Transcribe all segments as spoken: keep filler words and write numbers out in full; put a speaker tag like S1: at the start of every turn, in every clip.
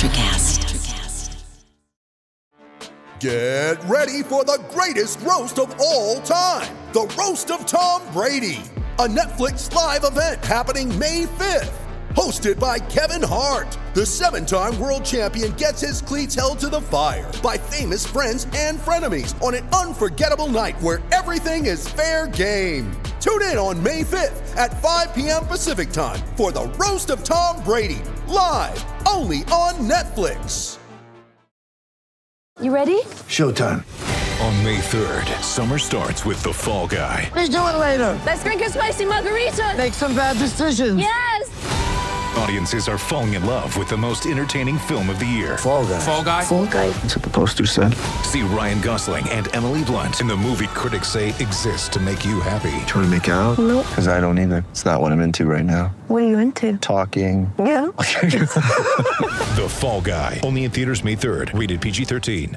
S1: Electrocast.
S2: Get ready for the greatest roast of all time, the Roast of Tom Brady, a Netflix live event happening May fifth. Hosted by Kevin Hart, the seven-time world champion gets his cleats held to the fire by famous friends and frenemies on an unforgettable night where everything is fair game. Tune in on May fifth at five p.m. Pacific time for the Roast of Tom Brady, live only on Netflix.
S3: You ready?
S4: Showtime.
S5: On May third, summer starts with The Fall Guy.
S4: Let's do it later.
S3: Let's drink a spicy margarita.
S4: Make some bad decisions.
S3: Yes.
S5: Audiences are falling in love with the most entertaining film of the year.
S4: Fall Guy.
S5: Fall Guy?
S3: Fall Guy.
S4: That's what the poster said.
S5: See Ryan Gosling and Emily Blunt in the movie critics say exists to make you happy.
S6: Trying to make it out?
S3: Nope.
S6: Because I don't either. It's not what I'm into right now.
S3: What are you into?
S6: Talking.
S3: Yeah.
S5: The Fall Guy. Only in theaters May third. Rated P G thirteen.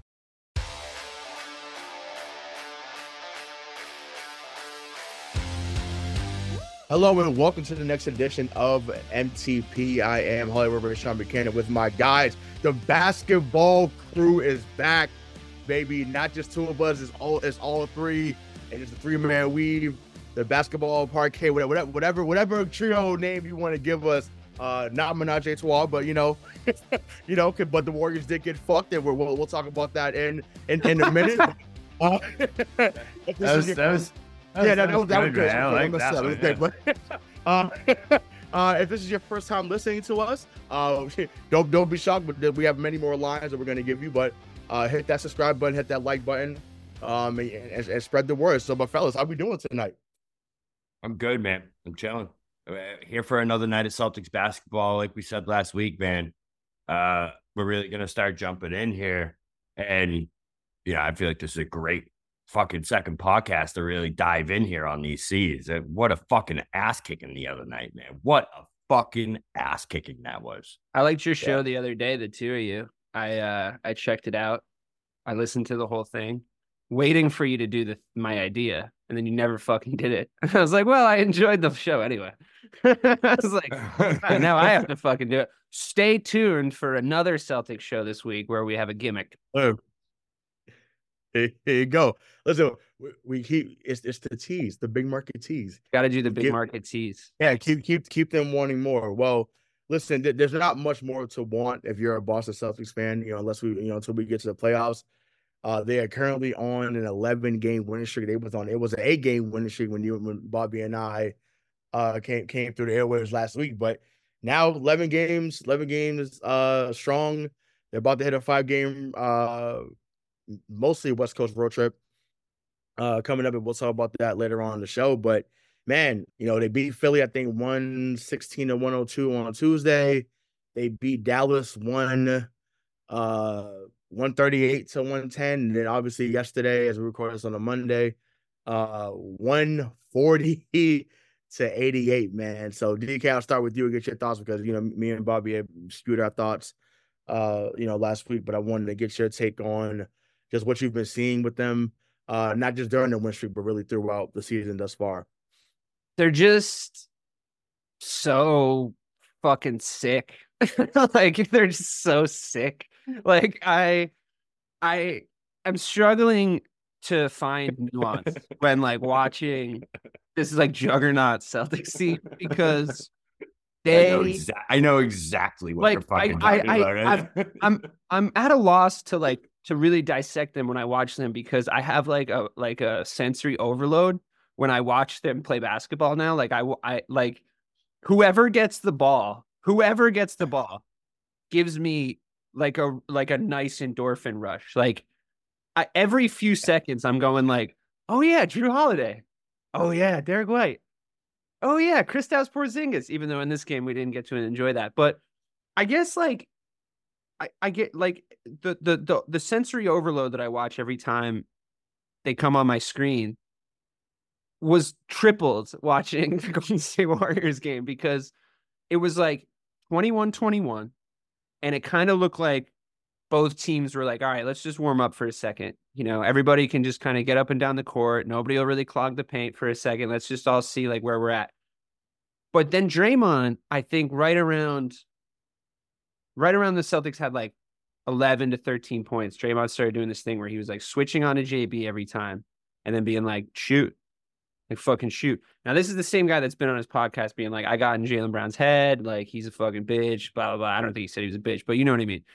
S7: Hello and welcome to the next edition of M T P. I am Hollywood River Sean Buchanan with my guys. The basketball crew is back, baby. Not just two of us, it's all it's all three, and it's a three-man weave. The basketball parquet, whatever, whatever, whatever trio name you want to give us. Uh, not Menage a Trois, but you know, you know. But the Warriors did get fucked, and we'll we'll, we'll talk about that in in, in a minute. uh,
S8: that was that was.
S7: Yeah, that, that was that was good.
S8: I like that
S7: that was good. But uh, uh, if this is your first time listening to us, uh, don't don't be shocked. But we have many more lines that we're going to give you. But uh, hit that subscribe button, hit that like button, um, and, and, and spread the word. So, but fellas, how we doing tonight?
S8: I'm good, man. I'm chilling. Here for another night of Celtics basketball. Like we said last week, man. Uh, we're really gonna start jumping in here, and yeah, I feel like this is a great fucking second podcast to really dive in here on these C's. What a fucking ass kicking the other night, man. What a fucking ass kicking that was.
S9: I liked your show
S8: Yeah.
S9: the other day, the two of you. I uh I checked it out. I listened to the whole thing, waiting for you to do the my idea, and then you never fucking did it. I was like, well, I enjoyed the show anyway. I was like, "Oh, now I have to fucking do it. Stay tuned for another Celtics show this week where we have a gimmick.
S7: Oh. Here you go. Listen, we, we keep it's it's the tease, the big market tease.
S9: Got to do the big
S7: Give-
S9: market tease.
S7: Yeah, keep keep keep them wanting more. Well, listen, th- there's not much more to want if you're a Boston Celtics fan, you know, unless we, you know, until we get to the playoffs. Uh, they are currently on an eleven game winning streak. They was on it was an eight game winning streak when you when Bobby and I uh came came through the airwaves last week. But now eleven games, eleven games uh strong. They're about to hit a five game uh mostly West Coast road trip uh coming up, and we'll talk about that later on in the show. But man, you know, they beat Philly, I think one sixteen to one oh two on Tuesday. They beat Dallas one uh one thirty-eight to one ten. And then obviously yesterday, as we record this on a Monday, uh one forty to eighty-eight, man. So D K, I'll start with you and get your thoughts, because you know me and Bobby have skewed our thoughts uh you know last week, but I wanted to get your take on just what you've been seeing with them, uh, not just during the win streak, but really throughout the season thus far.
S9: They're just so fucking sick. Like, they're just so sick. Like, I, I, I'm struggling to find nuance when like watching this is like juggernaut Celtics team, because they,
S8: I know, exa- I know exactly what
S9: like,
S8: you're fucking
S9: I,
S8: talking
S9: I,
S8: about.
S9: I,
S8: Right?
S9: I've- I'm, I'm at a loss to like to really dissect them when I watch them, because I have like a like a sensory overload when I watch them play basketball now. Like I, I like whoever gets the ball, whoever gets the ball gives me like a like a nice endorphin rush. Like I, every few seconds I'm going like, oh yeah, Drew Holiday. Oh yeah, Derek White. Oh yeah, Kristaps Porzingis. Even though in this game we didn't get to enjoy that, but I guess like I, I get like the, the the the sensory overload that I watch every time they come on my screen was tripled watching the Golden State Warriors game, because it was like twenty-one twenty-one, and it kind of looked like both teams were like, all right, let's just warm up for a second. You know, everybody can just kind of get up and down the court. Nobody will really clog the paint for a second. Let's just all see like where we're at. But then Draymond, I think right around right around the Celtics had like eleven to thirteen points, Draymond started doing this thing where he was like switching on to J B every time and then being like, shoot, like fucking shoot. Now, this is the same guy that's been on his podcast being like, I got in Jaylen Brown's head. Like, he's a fucking bitch, blah, blah, blah. I don't think he said he was a bitch, but you know what I mean.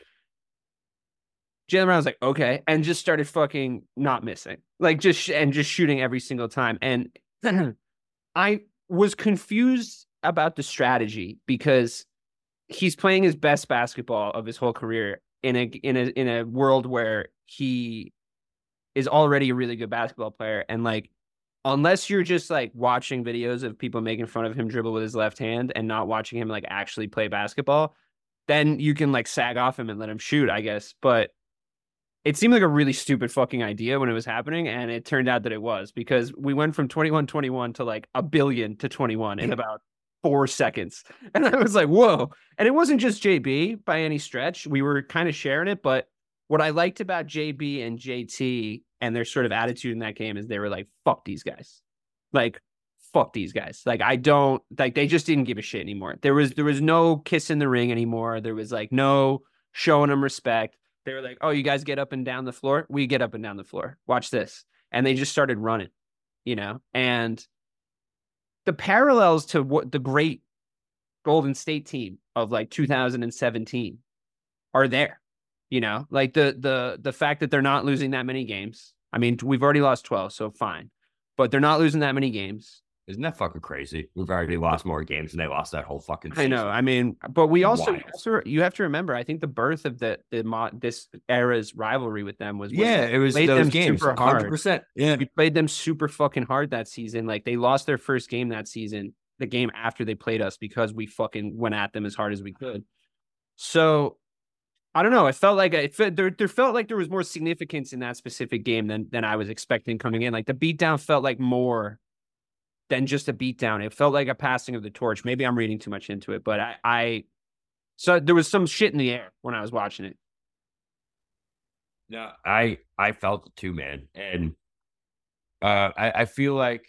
S9: Jaylen Brown was like, okay, and just started fucking not missing, like just, sh- and just shooting every single time. And I was confused about the strategy because he's playing his best basketball of his whole career in a in a in a world where he is already a really good basketball player. And like, unless you're just like watching videos of people making fun of him dribble with his left hand and not watching him like actually play basketball, then you can like sag off him and let him shoot, I guess. But it seemed like a really stupid fucking idea when it was happening. And it turned out that it was, because we went from twenty-one twenty-one to like a billion to twenty-one in about four seconds. And I was like, whoa. And it wasn't just J B by any stretch. We were kind of sharing it. But what I liked about J B and J T and their sort of attitude in that game is they were like, fuck these guys. Like, fuck these guys. Like, I don't, like, they just didn't give a shit anymore. There was, there was no kiss in the ring anymore. There was like no showing them respect. They were like, oh, you guys get up and down the floor? We get up and down the floor. Watch this. And they just started running, you know? And the parallels to what the great Golden State team of like two thousand seventeen are there, you know, like the, the, the fact that they're not losing that many games. I mean, we've already lost twelve, so fine, but they're not losing that many games.
S8: Isn't that fucking crazy? We've already lost more games than they lost that whole fucking season.
S9: I know. I mean, but we also,
S8: Wild.
S9: also you have to remember, I think the birth of the, the mo- this era's rivalry with them was, was
S8: Yeah, it was
S9: played
S8: those
S9: them
S8: games.
S9: super
S8: one hundred
S9: hard.
S8: percent. Yeah.
S9: We played them super fucking hard that season. Like, they lost their first game that season, the game after they played us, because we fucking went at them as hard as we could. So I don't know. It felt like it felt, there, there felt like there was more significance in that specific game than, than I was expecting coming in. Like, the beatdown felt like more than just a beatdown. It felt like a passing of the torch. Maybe I'm reading too much into it, but I, I so there was some shit in the air when I was watching it.
S8: No, I I felt it too, man. And uh, I, I feel like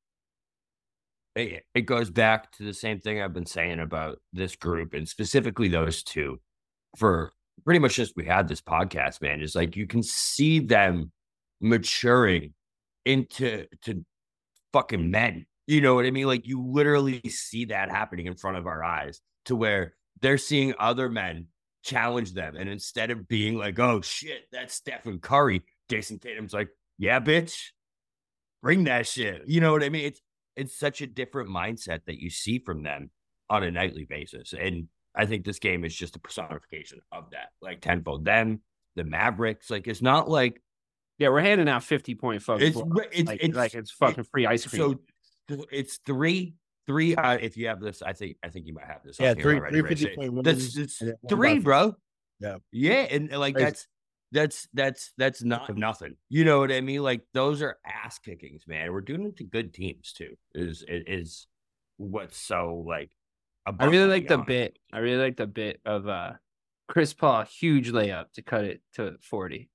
S8: it, it goes back to the same thing I've been saying about this group, and specifically those two, for pretty much just we had this podcast, man. It's like you can see them maturing into to fucking men. You know what I mean? Like, you literally see that happening in front of our eyes, to where they're seeing other men challenge them. And instead of being like, oh shit, that's Stephen Curry, Jason Tatum's like, yeah, bitch, bring that shit. You know what I mean? It's, it's such a different mindset that you see from them on a nightly basis. And I think this game is just a personification of that. Like, tenfold them, the Mavericks. Like, it's not like,
S9: yeah, we're handing out fifty point fucking
S8: it's, it's,
S9: like,
S8: it's
S9: like it's fucking free ice cream.
S8: So it's three, three. Uh, if you have this, I think, I think you might have this.
S7: Yeah,
S8: on here
S7: three,
S8: already,
S7: three fifty
S8: Rich.
S7: point one.
S8: That's it's three, bro.
S7: Yeah,
S8: yeah, and, and like
S7: Crazy.
S8: that's that's that's that's not nothing. You know what I mean? Like, those are ass kickings, man. We're doing it to good teams too. Is is what's so like?
S9: I really like the bit. I really like the bit of uh Chris Paul, huge layup to cut it to forty.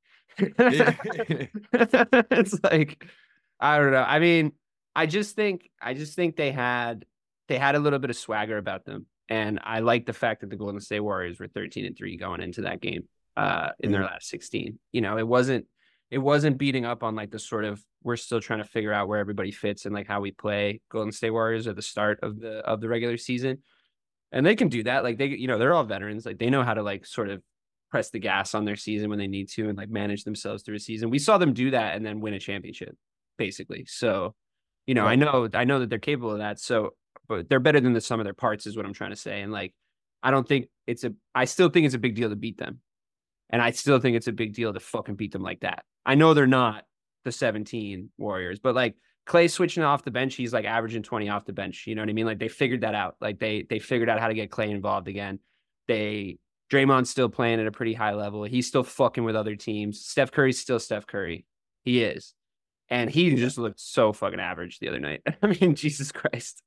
S9: It's like, I don't know. I mean, I just think I just think they had they had a little bit of swagger about them. And I like the fact that the Golden State Warriors were thirteen and three going into that game uh in their last sixteen. You know, it wasn't it wasn't beating up on like the sort of, we're still trying to figure out where everybody fits and like how we play Golden State Warriors at the start of the of the regular season. And they can do that. Like, they, you know, they're all veterans. Like, they know how to like sort of press the gas on their season when they need to and like manage themselves through a season. We saw them do that and then win a championship, basically. So, you know, right. I know, I know that they're capable of that. So, but they're better than the sum of their parts is what I'm trying to say. And like, I don't think it's a, I still think it's a big deal to beat them. And I still think it's a big deal to fucking beat them like that. I know they're not the seventeen Warriors, but like, Clay switching off the bench, he's like averaging twenty off the bench. You know what I mean? Like, they figured that out. Like, they they figured out how to get Clay involved again. They Draymond's still playing at a pretty high level. He's still fucking with other teams. Steph Curry's still Steph Curry. He is. And he just looked so fucking average the other night. I mean, Jesus Christ.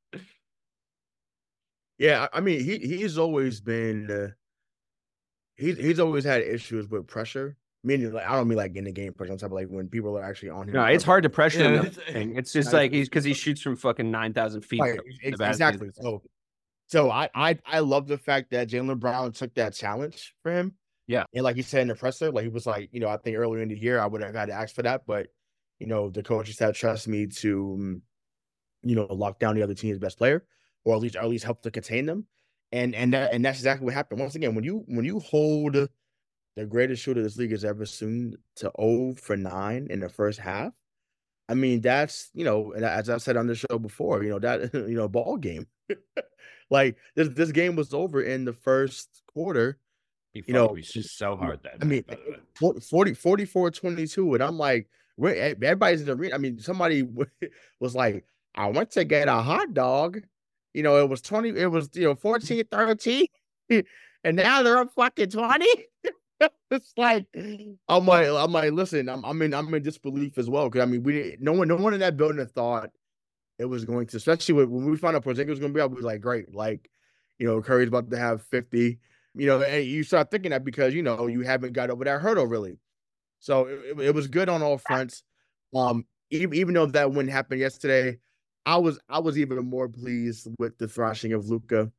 S7: Yeah, I mean, he he's always been uh, he's he's always had issues with pressure. Meaning, like, I don't mean like in the game pressure. I'm talking like when people are actually on him.
S9: No, it's hard to pressure
S8: Yeah,
S9: him.
S8: it's-
S9: It's, it's just like he's because he shoots from fucking nine thousand feet.
S7: Right,
S9: from
S7: ex-
S9: the basket.
S7: exactly. So, So I I I love the fact that Jaylen Brown took that challenge for him.
S9: Yeah.
S7: And like he said in the presser, like he was like, you know, I think earlier in the year I would have had to ask for that, but you know, the coaches have trust me to, you know, lock down the other team's best player, or at least or at least help to contain them. And and that and that's exactly what happened. Once again, when you when you hold the greatest shooter this league has ever seen to zero for nine in the first half, I mean, that's, you know, as I've said on the show before, you know, that, you know, ball game. Like this, this game was over in the first quarter.
S8: He
S7: you know,
S8: was just so hard that
S7: I mean, forty, forty-four twenty-two. And I'm like, we're, everybody's in the arena. I mean, somebody was like, I went to get a hot dog. You know, it was twenty, it was, you know, fourteen thirteen. And now they're up fucking twenty. It's like, I'm like, I'm like, listen, I'm, I'm in, I'm in disbelief as well. Cause I mean, we, no one, no one in that building thought it was going to, especially when, when we found out Porzingis was going to be out, we was like, great. Like, you know, Curry's about to have fifty, you know, and you start thinking that because, you know, you haven't got over that hurdle really. So it, it was good on all fronts. Um, even, even though that wouldn't happen yesterday, I was, I was even more pleased with the thrashing of Luka.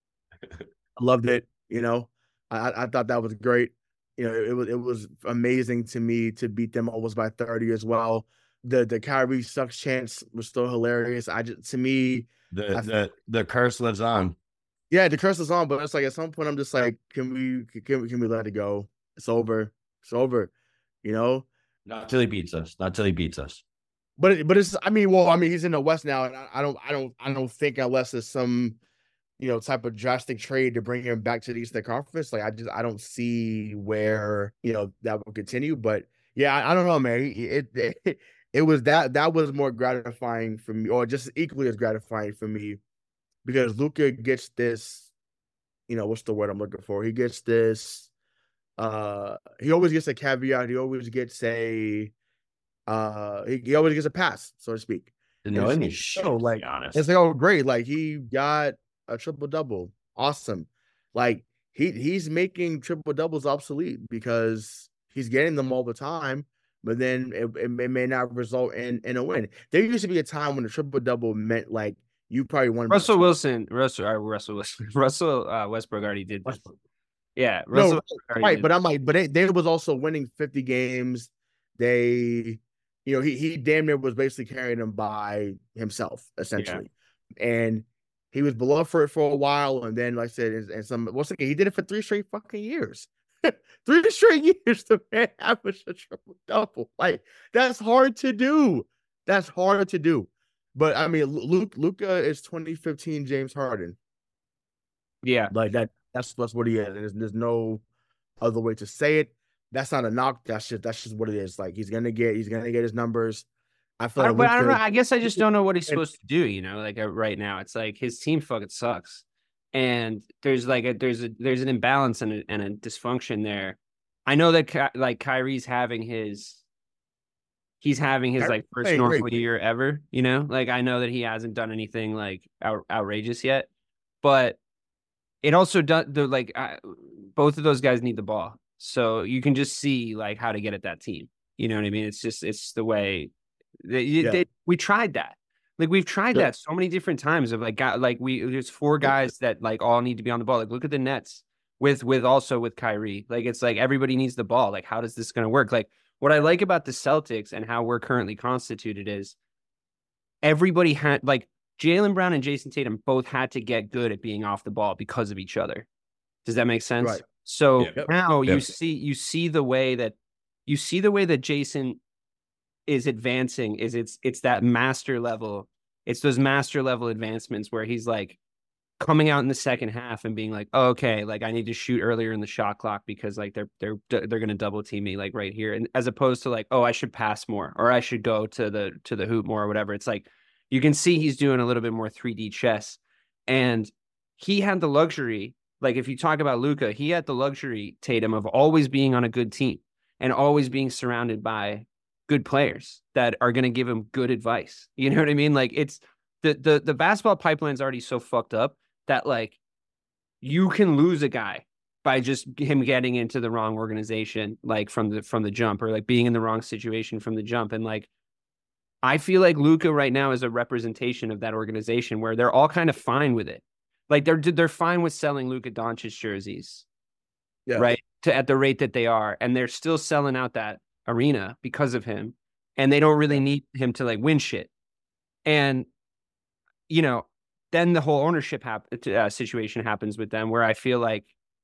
S7: I loved it. You know, I, I thought that was great. You know, it was it was amazing to me to beat them almost by thirty as well. The the Kyrie sucks chance was still hilarious. I just to me
S8: the
S7: I,
S8: the the curse lives on.
S7: Yeah, the curse is on, but it's like at some point I'm just like, can we can we can we let it go? It's over. It's over. You know,
S8: not till he beats us. Not till he beats us.
S7: But it, but it's I mean, well, I mean, he's in the West now, and I, I don't I don't I don't think unless there's some, you know, type of drastic trade to bring him back to the Eastern Conference. Like, I just, I don't see where, you know, that will continue. But yeah, I, I don't know, man. It, it, it was that, that was more gratifying for me, or just equally as gratifying for me, because Luka gets this, you know, what's the word I'm looking for? He gets this, uh, he always gets a caveat. He always gets a, uh, he, he always gets a pass, so to speak.
S8: No, any shit,
S7: so, like,
S8: honest.
S7: it's like, oh, great. Like, he got a triple double, awesome. Like he he's making triple doubles obsolete because he's getting them all the time, but then it, it, it may not result in in a win. There used to be a time when a triple double meant like you probably won.
S9: Russell Wilson, Russell, uh, Russell Wilson, Russell uh, Westbrook already did that. Yeah, Russell
S7: no, right. Did. But I'm like, but they, they was also winning fifty games. They, you know, he he damn near was basically carrying them by himself essentially, yeah. And he was beloved for it for a while, and then, like I said, and some once again, he did it for three straight fucking years. Three straight years, the man averaged a triple double. Like, that's hard to do. That's hard to do. But I mean, Luke Luka is twenty fifteen James Harden.
S9: Yeah,
S7: like that. That's that's what he is. There's, there's no other way to say it. That's not a knock. That's just that's just what it is. Like he's gonna get he's gonna get his numbers. I feel
S9: I,
S7: like
S9: but I don't know. I guess I just don't know what he's supposed to do. You know, like uh, right now, it's like his team fucking sucks, and there's like a there's a there's an imbalance and a, and a dysfunction there. I know that Ky- like Kyrie's having his, he's having his like first
S7: hey,
S9: normal
S7: wait.
S9: year ever. You know, like I know that he hasn't done anything like out, outrageous yet, but it also does. The like I, both of those guys need the ball, so you can just see like how to get at that team. You know what I mean? It's just it's the way. They,
S7: Yeah.
S9: they, we tried that. Like we've tried
S7: Yeah.
S9: that so many different times of like got like we there's four guys that like all need to be on the ball. Like look at the Nets with with also with Kyrie. Like it's like everybody needs the ball. Like how does this going to work? Like what I like about the Celtics and how we're currently constituted is everybody had like Jaylen Brown and Jason Tatum both had to get good at being off the ball because of each other. Does that make sense?
S7: Right.
S9: So
S8: Yep.
S9: now you
S8: Yep.
S9: see you see the way that you see the way that Jason is advancing is it's it's that master level. It's those master level advancements where he's like coming out in the second half and being like, oh, okay, like I need to shoot earlier in the shot clock because like they're they're they're going to double team me like right here. And as opposed to like, oh, I should pass more or I should go to the to the hoop more or whatever. It's like you can see he's doing a little bit more three D chess. And he had the luxury, like if you talk about Luka, he had the luxury, Tatum, of always being on a good team and always being surrounded by good players that are going to give him good advice. You know what I mean? Like it's the, the, the basketball pipeline's already so fucked up that like you can lose a guy by just him getting into the wrong organization, like from the, from the jump or like being in the wrong situation from the jump. And like, I feel like Luka right now is a representation of that organization where they're all kind of fine with it. Like they're they're fine with selling Luka Doncic jerseys,
S7: Yeah.
S9: right? To at the rate that they are, and they're still selling out that arena because of him, and they don't really need him to like win shit. And you know, then the whole ownership hap- uh, situation happens with them, where I feel like,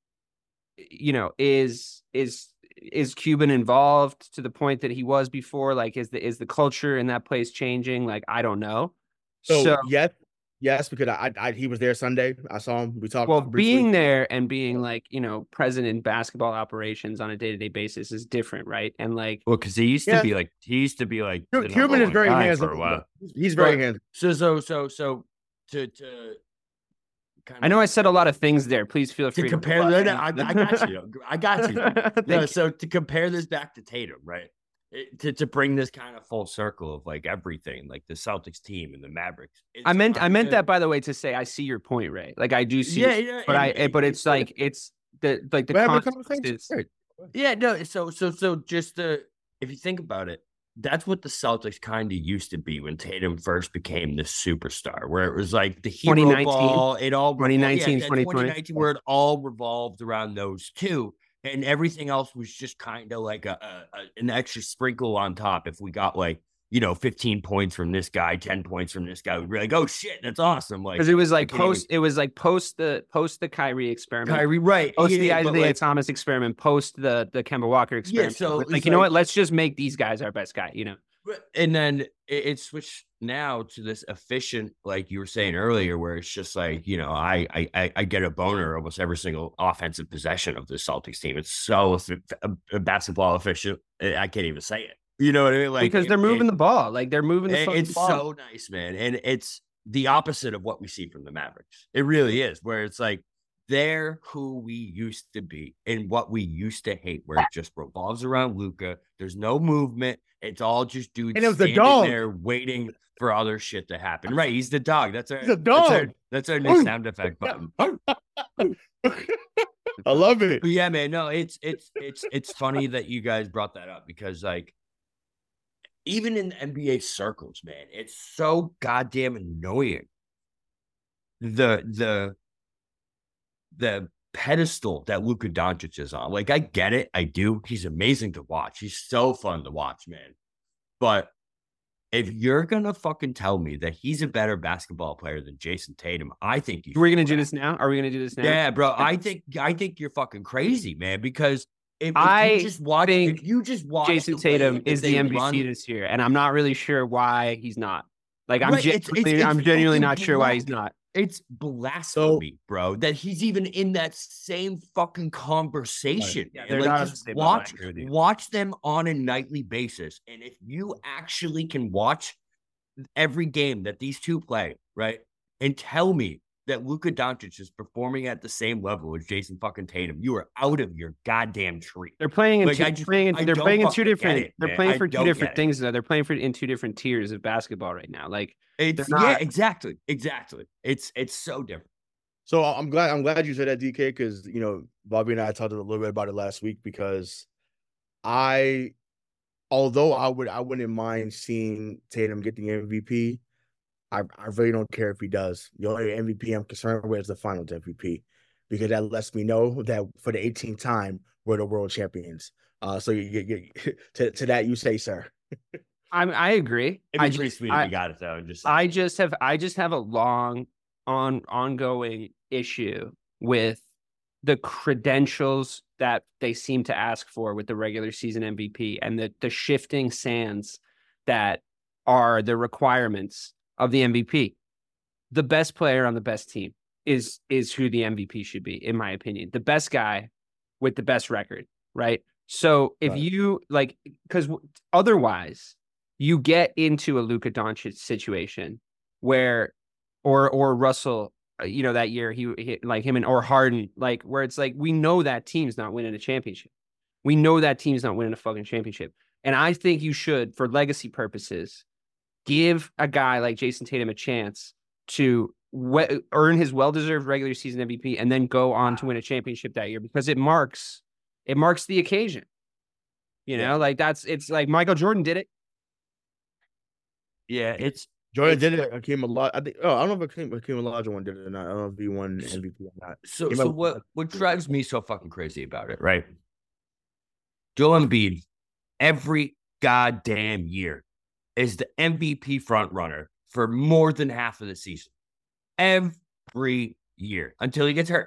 S9: you know, is is is Cuban involved to the point that he was before? Like, is the is the culture in that place changing? Like, I don't know.
S7: So,
S9: So,
S7: yes, yes, because I, I, he was there Sunday. I saw him. We talked.
S9: well,
S7: briefly.
S9: being there and being like, you know, present in basketball operations on a day to day basis is different, right? And like,
S8: Well, because he used
S7: Yeah.
S8: to be like he used to be like
S7: Cu-
S8: the
S7: Cuban
S8: number
S7: is
S8: one
S7: very
S8: guy
S7: hands
S8: for a while.
S7: He's very
S8: But-
S7: hands.
S8: So so so so to to kind
S9: I know I said a lot of things there. Please feel
S8: to
S9: free
S8: compare.
S9: to
S8: No, no, I, I got you. I got you.
S9: Thank
S8: No,
S9: you.
S8: so to compare this back to Tatum, right? It- to to bring this kind of full circle of like everything, like the Celtics team and the Mavericks. It's
S9: I meant I meant
S8: kinda-
S9: that, by the way, to say I see your point, Ray. Like I do see,
S8: Yeah, yeah,
S9: but I
S8: and-
S9: but it's like it's the like the
S7: We're having a
S9: context
S7: conversation.
S9: is
S7: Great.
S8: Yeah, no. So, so, so, just the if you think about it, that's what the Celtics kind of used to be when Tatum first became this superstar, where it was like the hero
S9: twenty nineteen
S8: ball. It all
S9: twenty nineteen,
S8: yeah,
S9: twenty
S8: twenty
S9: twenty
S8: nineteen, where it all revolved around those two, and everything else was just kind of like a, a, a an extra sprinkle on top. If we got like you know fifteen points from this guy, ten points from this guy, we'd be like, oh shit, that's awesome. Like
S9: because it was like
S8: I can't
S9: post it was like post the post the Kyrie experiment.
S8: Kyrie, right?
S9: Post the
S8: yeah, but,
S9: Isaiah
S8: like,
S9: Thomas experiment, post the the Kemba Walker experiment.
S8: so
S9: like,
S8: it's
S9: you know
S8: like-
S9: what? Let's just make these guys our best guy, you know.
S8: And then it, it switched now to this efficient, like you were saying earlier, where it's just like, you know, I I I get a boner almost every single offensive possession of the Celtics team. It's so effi- uh, basketball efficient. I can't even say it. You know what I mean? Like
S9: Because they're
S8: it-
S9: moving
S8: it-
S9: the ball. Like they're moving the
S8: it-
S9: fucking
S8: it's
S9: ball.
S8: so nice, man. And it's the opposite of what we see from the Mavericks. It really is, where it's like they're who we used to be and what we used to hate, where it just revolves around Luka. There's no movement. It's all just dudes
S7: And it was the
S8: standing
S7: dog.
S8: there waiting for other shit to happen. Right. He's the dog. That's our,
S7: He's a
S8: That's our,
S7: dog.
S8: that's our new sound effect button.
S7: I love it.
S8: But yeah, man, no, it's it's it's it's funny that you guys brought that up because like even in N B A circles, man, it's so goddamn annoying. The the the pedestal that Luka Doncic is on. Like I get it, I do. He's amazing to watch. He's so fun to watch, man. But if you're gonna fucking tell me that he's a better basketball player than Jason Tatum, I think you.
S9: We're
S8: should
S9: gonna do
S8: laugh.
S9: this now. Are we gonna do this now?
S8: Yeah, bro. I think I think you're fucking crazy, man. Because if, if
S9: I
S8: you just watch,
S9: think
S8: if you just watch,
S9: Jason
S8: the way
S9: Tatum
S8: that
S9: is
S8: they
S9: the M V P
S8: run-
S9: this year, and I'm not really sure why he's not. Like I'm
S8: Right, it's-
S9: genuinely,
S8: it's-
S9: I'm
S8: it's
S9: genuinely
S8: fucking
S9: not sure why he's
S8: blunt.
S9: not.
S8: It's blasphemy, bro. That he's even in that same fucking conversation.
S9: Yeah,
S8: man.
S9: they're
S8: Like,
S9: not on the
S8: just
S9: same level, I
S8: watch,
S9: agree with you.
S8: watch them on a nightly basis, and if you actually can watch every game that these two play, right, and tell me that Luka Doncic is performing at the same level as Jason fucking Tatum, you are out of your goddamn tree.
S9: They're playing in
S8: Like,
S9: two,
S8: I just-
S9: playing in,
S8: I
S9: they're
S8: don't
S9: playing in two
S8: fucking get
S9: different
S8: it,
S9: they're
S8: man.
S9: playing
S8: I
S9: for two
S8: don't
S9: different
S8: get it.
S9: things though. They're playing for in two different tiers of basketball right now. Like
S8: It's
S9: They're
S8: yeah,
S9: not-
S8: exactly, exactly. It's it's so different.
S7: So I'm glad I'm glad you said that, D K, because you know Bobby and I talked a little bit about it last week because I, although I would I wouldn't mind seeing Tatum get the M V P, I I really don't care if he does. The only M V P I'm concerned with is the Finals M V P because that lets me know that for the eighteenth time we're the world champions. Uh, so you, you, you to to that you say, sir.
S9: I I agree.
S8: It'd
S9: I
S8: be pretty
S9: just,
S8: sweet
S9: I,
S8: if you got it though. And just
S9: I just have I just have a long on ongoing issue with the credentials that they seem to ask for with the regular season M V P and the the shifting sands that are the requirements of the M V P. The best player on the best team is is who the M V P should be, in my opinion. The best guy with the best record, right? So if
S7: Right.
S9: you like, because otherwise you get into a Luka Doncic situation where, or or Russell, uh, you know, that year he, he like him and or Harden, like where it's like we know that team's not winning a championship. We know that team's not winning a fucking championship, and I think you should, for legacy purposes, give a guy like Jason Tatum a chance to we- earn his well-deserved regular season M V P and then go on to win a championship that year because it marks it marks the occasion. You know,
S7: Yeah.
S9: like that's it's like Michael Jordan did it.
S8: yeah, it's
S7: Jordan did it. Hakeem Olajuwon. I think. Oh, I don't know if Hakeem, Hakeem Olajuwon did it or not. I don't know if he won M V P or not.
S8: So,
S7: He
S8: so
S7: might-
S8: what? What drives me so fucking crazy about it, right? Joel Embiid, every goddamn year, is the M V P front runner for more than half of the season. Every year until he gets hurt.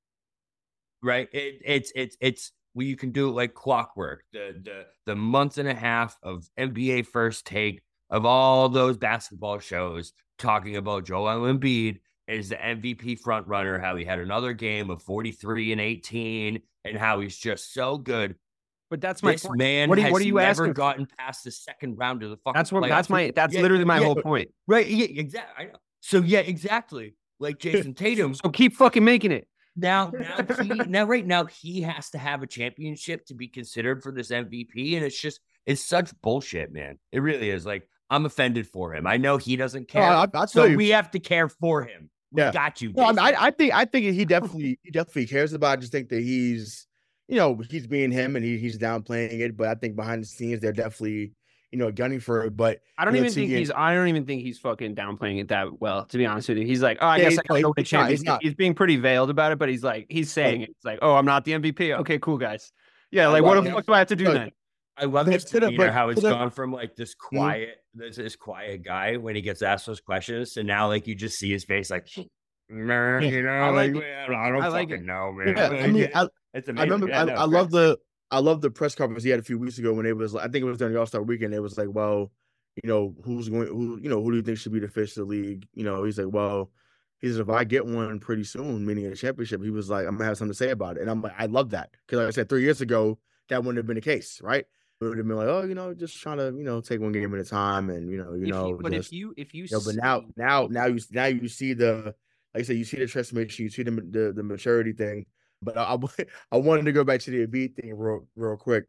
S8: Right? It, it's it's it's well, you can do it like clockwork. The the the month and a half of N B A First Take of all those basketball shows talking about Joel Embiid is the M V P front runner, how he had another game of forty-three and eighteen, and how he's just so good.
S9: But that's my
S8: This
S9: point.
S8: man
S9: What are you-
S8: has
S9: what are you
S8: never
S9: asking for?
S8: gotten past the second round of the fucking
S9: That's what.
S8: playoffs.
S9: That's my. That's
S8: Yeah,
S9: literally my
S8: yeah,
S9: whole point.
S8: Right? Yeah, exactly. I know. So yeah, exactly. Like Jason Tatum.
S9: So keep fucking making it.
S8: Now, now, he, now, right now, he has to have a championship to be considered for this M V P, and it's just, it's such bullshit, man. It really is. Like, I'm offended for him. I know he doesn't care,
S7: I- I'll
S8: so
S7: tell you.
S8: we have to care for him. We
S7: Yeah.
S8: got you.
S7: No, I, mean,
S8: Jason.
S7: I, I think I think he definitely he definitely cares about it. I just think that he's, you know, he's being him and he, he's downplaying it. But I think behind the scenes they're definitely, you know, gunning for it. But
S9: I don't
S7: you know,
S9: even
S7: to
S9: think
S7: get-
S9: he's. I don't even think he's fucking downplaying it that well. To be honest with you, he's like, oh, I
S7: Yeah,
S9: guess
S7: he's-
S9: I got
S7: no,
S9: to win a
S7: he's not,
S9: championship.
S7: he's not.
S9: He's being pretty veiled about it, but he's like, he's saying it. It's like, oh, I'm not the M V P. Okay, cool, guys. Yeah, like,
S7: Well,
S9: what the
S7: yeah.
S9: fuck do I have to do
S7: Look,
S9: then?
S8: I love
S7: But
S8: his
S7: to the-
S8: demeanor,
S7: but
S8: how it's
S7: to the-
S8: gone from like this quiet, this this quiet guy when he gets asked those questions, and now like you just see his face, like, man, you know,
S9: I like
S8: like,
S9: it.
S8: man, I don't
S9: I like
S8: fucking
S9: it.
S8: know, man.
S7: Yeah, I mean, I,
S8: it's
S7: I
S8: amazing.
S7: remember
S8: Yeah,
S7: I,
S8: no,
S7: I love the I love the press conference he had a few weeks ago when it was like, I think it was during the All Star weekend. It was like, well, you know, who's going, who, you know, who do you think should be the face of the league? You know, he's like, well, he says if I get one pretty soon, meaning a championship, he was like, I'm gonna have something to say about it, and I'm like, I love that because like I said, three years ago that wouldn't have been the case, right? It would have been like, oh, you know, just trying to, you know, take one game at a time, and you know, you
S9: If
S7: know,
S9: you, but
S7: just,
S9: if you, if you,
S7: you know, but now,
S9: see-
S7: now, now you, now you see the, like I said, you see the transformation, you see the the, the maturity thing. But I, I, I wanted to go back to the Embiid thing real, real quick.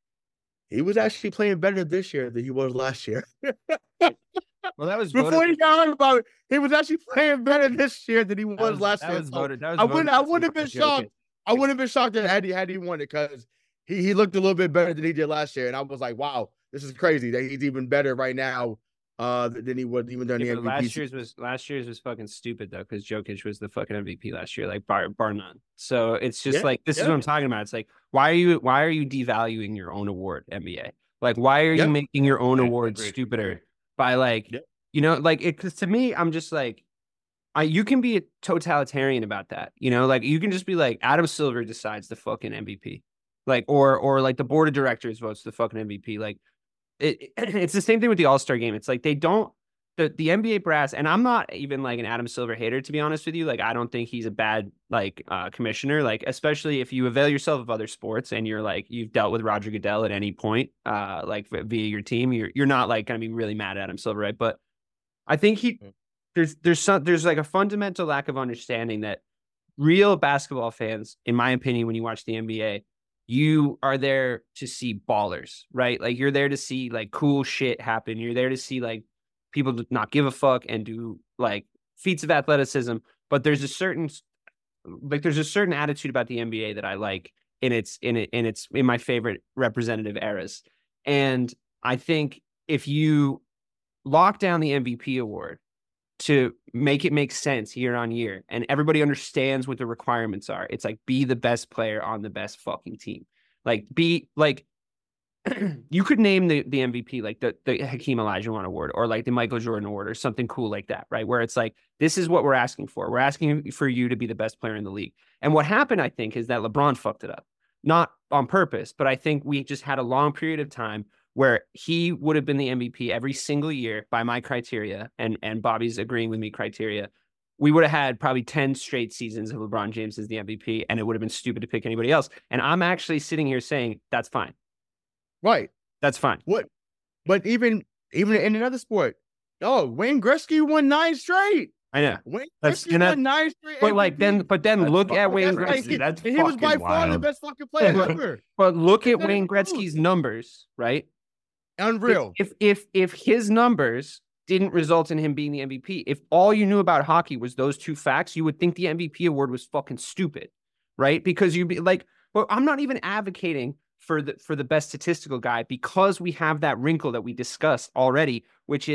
S7: He was actually playing better this year than he was last year.
S9: well, that was
S7: Before
S9: voted,
S7: you got on about it, he was actually playing better this year than he was,
S9: that was,
S7: last
S9: that
S7: year.
S9: was
S7: So
S9: voted. That was
S7: I
S9: voted
S7: wouldn't, I
S9: this
S7: wouldn't have
S9: week
S7: been
S9: by
S7: shocked.
S9: Jokic.
S7: I wouldn't have been shocked that had he had he won it because he he looked a little bit better than he did last year, and I was like, wow, this is crazy that he's even better right now uh, than he was even during
S9: Yeah,
S7: the
S9: but
S7: M V P.
S9: last year's was last year's was fucking stupid though, because Jokic was the fucking M V P last year, like bar bar none. So it's just
S7: Yeah,
S9: like this is
S7: yeah.
S9: what I'm talking about. It's like why are you why are you devaluing your own award, N B A? Like why are
S7: Yeah.
S9: you making your own
S8: Yeah,
S9: award
S8: agreed,
S9: stupider
S8: agreed.
S9: by like
S7: Yeah.
S9: you know like it? Because to me, I'm just like. I, you can be a totalitarian about that, you know, like you can just be like Adam Silver decides the fucking M V P, like or or like the board of directors votes the fucking M V P. Like it, it's the same thing with the All-Star game. It's like they don't the the N B A brass, and I'm not even like an Adam Silver hater, to be honest with you. Like I don't think he's a bad like uh, commissioner. Like especially if you avail yourself of other sports and you're like you've dealt with Roger Goodell at any point, uh, like via your team, you're you're not like gonna be really mad at Adam Silver, right? But I think he. There's there's some there's like a fundamental lack of understanding that real basketball fans, in my opinion, when you watch the N B A, you are there to see ballers, right? Like you're there to see like cool shit happen. You're there to see like people not give a fuck and do like feats of athleticism. But there's a certain like there's a certain attitude about the N B A that I like in its in it in its in my favorite representative eras. And I think if you lock down the M V P award to make it make sense year on year, and everybody understands what the requirements are. It's like be the best player on the best fucking team. Like be like you could name the, the M V P like the, the Hakeem Olajuwon award or like the Michael Jordan award or something cool like that, right? Where it's like, this is what we're asking for. We're asking for you to be the best player in the league. And what happened, I think, is that LeBron fucked it up. Not on purpose, but I think we just had a long period of time where he would have been the M V P every single year by my criteria, and and Bobby's agreeing with me criteria. We would have had probably ten straight seasons of LeBron James as the M V P, and it would have been stupid to pick anybody else. And I'm actually sitting here saying that's fine.
S7: Right.
S9: That's fine.
S7: What? But even even in another sport, oh, Wayne Gretzky won nine straight.
S9: I know.
S7: Wayne
S9: That's-
S7: Gretzky
S9: and that-
S7: won nine straight.
S9: But like
S7: M V Ps.
S9: then, but then
S8: That's
S9: look
S8: fucking-
S9: at Wayne
S7: That's like
S9: Gretzky.
S7: he,
S8: That's
S7: he was by
S8: fucking
S7: far the
S8: wild.
S7: best fucking player ever.
S9: But look at
S7: That
S9: Wayne
S7: is
S9: Gretzky's numbers, right?
S7: Unreal.
S9: If if if his numbers didn't result in him being the M V P, if all you knew about hockey was those two facts, you would think the M V P award was fucking stupid, right? Because you'd be like, well, I'm not even advocating for the for the best statistical guy because we have that wrinkle that we discussed already, which is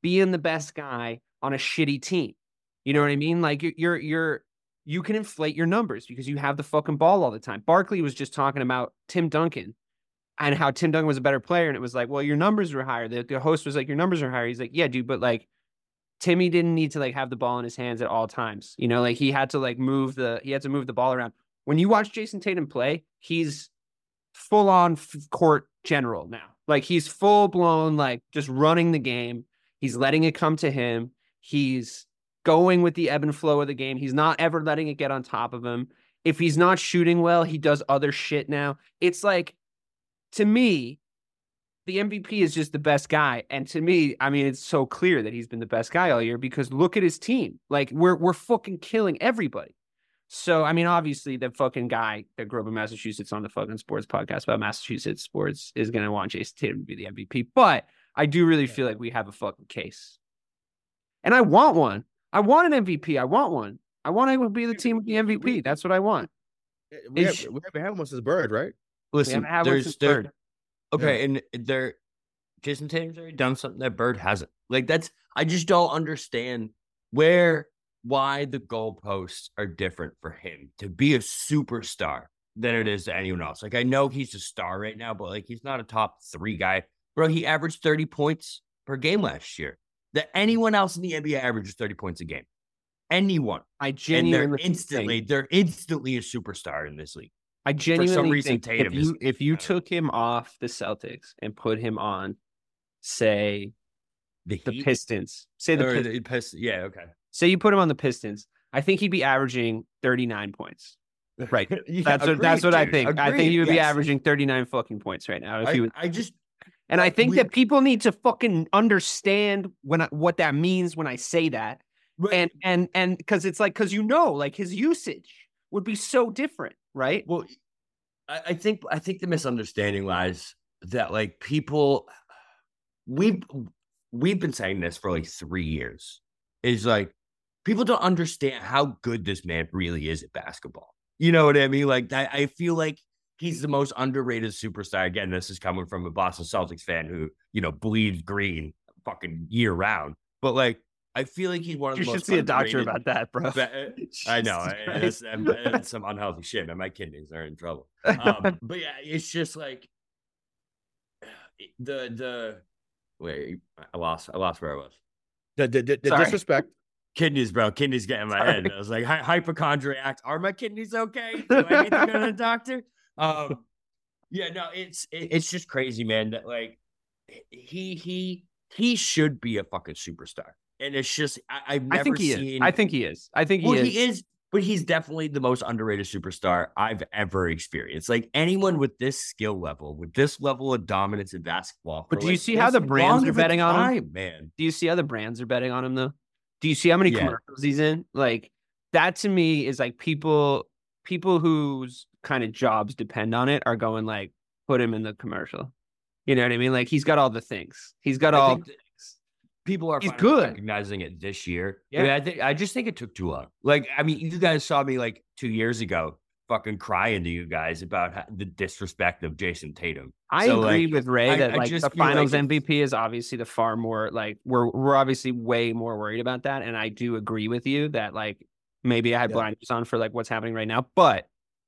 S9: being the best guy on a shitty team. You know what I mean? Like you're, you're, you're, you can inflate your numbers because you have the fucking ball all the time. Barkley was just talking about Tim Duncan and how Tim Duncan was a better player. And it was like, well, your numbers were higher. The, the host was like, your numbers are higher. He's like, yeah, dude, but like Timmy didn't need to like have the ball in his hands at all times. You know, like he had to like move the, he had to move the ball around. When you watch Jason Tatum play, he's full on f- court general now. Like he's full blown, like just running the game. He's letting it come to him. He's going with the ebb and flow of the game. He's not ever letting it get on top of him. If he's not shooting well, he does other shit now. It's like, to me, the M V P is just the best guy. And to me, I mean, it's so clear that he's been the best guy all year because look at his team. Like we're we're fucking killing everybody. So, I mean, obviously the fucking guy that grew up in Massachusetts on the fucking sports podcast about Massachusetts sports is going to want Jason Tatum to be the M V P. But I do really feel like we have a fucking case. And I want one. I want an M V P. I want one. I want to be the team with the M V P. That's what I want.
S7: We, have, we haven't had one since Bird, right?
S8: Listen,
S9: have
S8: there's there,
S9: Bird.
S8: okay,
S7: Yeah.
S8: and there, Jason Tatum's already done something that Bird hasn't. Like that's, I just don't understand where, why the goalposts are different for him to be a superstar than it is to anyone else. Like I know he's a star right now, but like he's not a top three guy, bro. He averaged thirty points per game last year. That anyone else in the N B A averages thirty points a game. Anyone.
S9: I
S8: And
S9: genuinely
S8: they're instantly,
S9: think,
S8: they're instantly a superstar in this league.
S9: I genuinely
S8: reason,
S9: think
S8: Tatum
S9: if
S8: is-
S9: you, if you took him off the Celtics and put him on, say,
S8: The,
S9: the
S8: Heat?
S9: Pistons, say the,
S8: Or
S9: Pistons,
S8: the Pist- yeah, okay.
S9: say you put him on the Pistons, I think he'd be averaging thirty-nine points. Right.
S8: Yeah,
S9: That's what, that's
S8: agreed,
S9: what I
S8: dude.
S9: think. I think
S8: Agreed,
S9: he would be
S8: yes.
S9: averaging thirty-nine fucking points right now. If
S8: I,
S9: he was,
S8: I just,
S9: and I think
S8: we-
S9: that people need to fucking understand when I, what that means when I say that. And, and, and because it's like, because you know, like his usage would be so different, right?
S8: well, I, I think, I think the misunderstanding lies that like people, we've, we've been saying this for like three years is like, people don't understand how good this man really is at basketball. You know what I mean? Like, I, I feel like he's the most underrated superstar. Again, this is coming from a Boston Celtics fan who, you know, bleeds green fucking year round. But like, I feel like he's one of the
S9: You
S8: most
S9: should see a doctor
S8: underrated-
S9: about that, bro.
S8: Ba- I know. I, it's, it's some unhealthy shit, man. My kidneys are in trouble. Um, but yeah, it's just like the, the, wait, I lost, I lost where I was.
S7: The, the, the, the
S9: Sorry.
S7: disrespect.
S8: Kidneys, bro. Kidneys get in my
S9: Sorry.
S8: head. I was like, hy- hypochondriac. Are my kidneys okay? Do I need to go to the doctor? Um, yeah, no, it's it, it's just crazy, man. That like he he he should be a fucking superstar, and it's just I, I've never
S9: I think he
S8: seen.
S9: is. I think he is. I think he
S8: well,
S9: is.
S8: he is, but he's definitely the most underrated superstar I've ever experienced. Like anyone with this skill level, with this level of dominance in basketball.
S9: But
S8: for,
S9: do you
S8: like,
S9: see how
S8: this
S9: the brands
S8: long
S9: are
S8: of a
S9: betting on him?
S8: time, man?
S9: Do you see how the brands are betting on him though? Do you see how many
S8: Yeah.
S9: commercials he's in? Like that to me is like people people whose kind of jobs depend on it are going like put him in the commercial. You know what I mean? Like he's got all the things. He's got
S8: I
S9: all
S8: think that people are
S9: He's
S8: finally
S9: good.
S8: recognizing it this year.
S9: Yeah.
S8: I, mean, I think I just think it took too long. Like, I mean, you guys saw me like two years ago, fucking crying to you guys about how, the disrespect of Jason Tatum.
S9: I
S8: So,
S9: agree
S8: like,
S9: with Ray
S8: I-
S9: that
S8: I
S9: like
S8: just
S9: the
S8: feel like
S9: finals
S8: it's-
S9: M V P is obviously the far more like we're we're obviously way more worried about that. And I do agree with you that like maybe I had
S7: Yeah.
S9: blinders on for like what's happening right now, but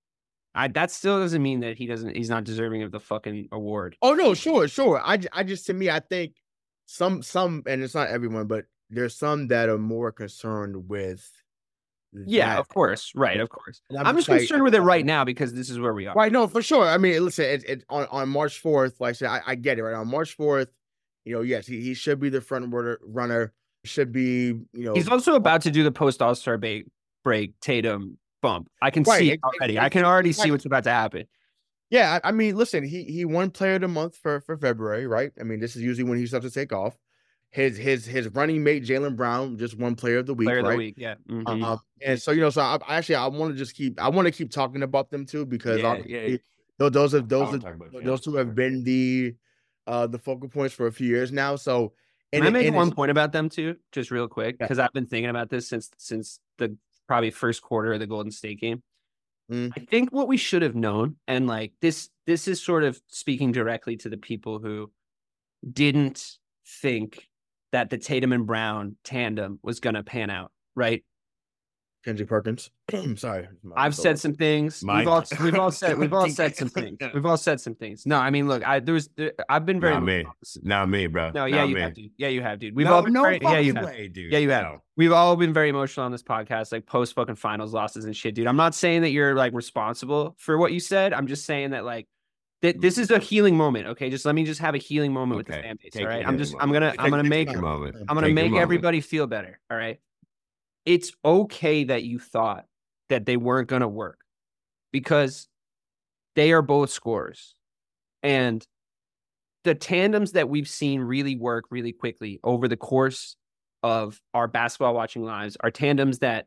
S9: I that still doesn't mean that he doesn't he's not deserving of the fucking award.
S7: Oh no, sure, sure. I, ju- I just to me, I think some some, and it's not everyone, but there's some that are more concerned with.
S9: Yeah,
S7: that.
S9: of course. Right, of course.
S7: And
S9: I'm just
S7: like-
S9: concerned with it right now because this is where we are.
S7: Right, no, for sure. I mean, listen, it, it on on March fourth, like I said, I, I get it. Right on March fourth, you know, yes, he, he should be the front runner. Runner should be, you know,
S9: He's also about to do the post All Star break break Tatum bump. I can
S7: Right,
S9: see
S7: ex-
S9: it already.
S7: ex-
S9: I can already see
S7: exactly.
S9: what's about to happen.
S7: yeah. I, I mean, listen, he he won Player of the Month for for February, right? I mean, this is usually when he starts to take off. His his his running mate Jaylen Brown just won Player of the Week,
S9: Player of
S7: right?
S9: the week, yeah. Mhm.
S7: Um, and so you know, so I, I actually I want to just keep I want to keep talking about them too because
S8: Yeah,
S7: obviously
S8: yeah.
S7: tho- those have
S8: I
S7: those
S8: wanna
S7: have,
S8: talk about Jaylen
S7: those two
S8: for
S7: have
S8: sure.
S7: been the uh the focal points for a few years now. So
S9: Can
S7: and
S9: I
S7: it-
S9: make
S7: and
S9: one
S7: it's-
S9: point about them too, just real quick?
S7: Yeah.
S9: Because I've been thinking about this since since the probably first quarter of the Golden State game.
S7: Mm.
S9: I think what we should have known, and like this, this is sort of speaking directly to the people who didn't think that the Tatum and Brown tandem was going to pan out, right?
S7: Kendrick Perkins. Sorry.
S9: I've said some things.
S8: Mike.
S9: We've all we've all said we've all said some things. We've all said some things. No, I mean, look, I there was there, I've been very
S8: Not me. Not me, bro.
S9: No, yeah,
S8: Not
S9: you
S8: me.
S9: have, dude. Yeah, you have, dude. We've
S8: no,
S9: all been
S8: no
S9: very, yeah, you
S8: fucking
S9: have.
S8: way, dude.
S9: Yeah, you have.
S8: No.
S9: We've all been very emotional on this podcast, like post fucking finals losses and shit, dude. I'm not saying that you're like responsible for what you said. I'm just saying that like th- this is a healing moment. Okay, just let me just have a healing moment with the
S8: Okay,
S9: fan base.
S8: take
S9: All
S8: your
S9: right, I'm
S8: healing
S9: just I'm
S8: moment.
S9: gonna I'm gonna
S8: Take-
S9: make
S8: take your moment.
S9: I'm gonna
S8: Take your
S9: make
S8: moment.
S9: everybody feel better. All right, it's okay that you thought that they weren't gonna work because they are both scorers, and the tandems that we've seen really work really quickly over the course of our basketball watching lives are tandems that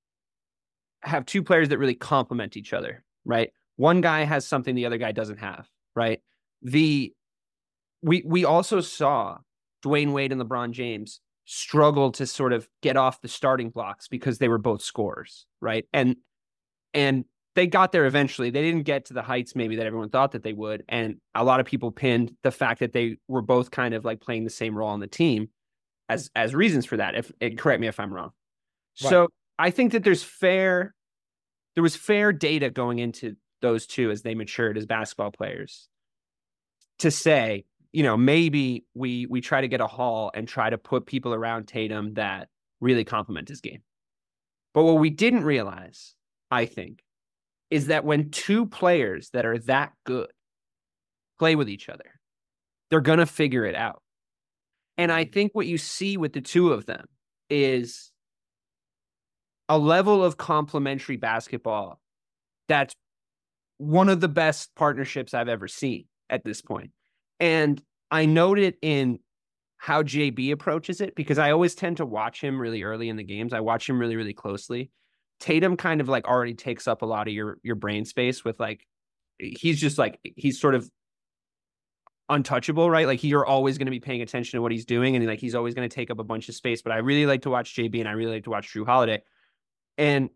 S9: have two players that really complement each other, right? One guy has something the other guy doesn't have, right? The we we also saw Dwayne Wade and LeBron James struggle to sort of get off the starting blocks because they were both scorers, right? And and they got there eventually. They didn't get to the heights maybe that everyone thought that they would. And a lot of people pinned the fact that they were both kind of like playing the same role on the team as as reasons for that. If and correct me if I'm wrong.
S7: Right.
S9: So I think that there's fair, there was fair data going into those two as they matured as basketball players to say, you know, maybe we we try to get a haul and try to put people around Tatum that really complement his game. But what we didn't realize, I think, is that when two players that are that good play with each other, they're going to figure it out. And I think what you see with the two of them is a level of complementary basketball that's one of the best partnerships I've ever seen at this point. And I note it in how J B approaches it because I always tend to watch him really early in the games. I watch him really, really closely. Tatum kind of like already takes up a lot of your, your brain space with like, he's just like, he's sort of untouchable, right? Like you're always going to be paying attention to what he's doing. And like, he's always going to take up a bunch of space, but I really like to watch J B and I really like to watch Drew Holiday. And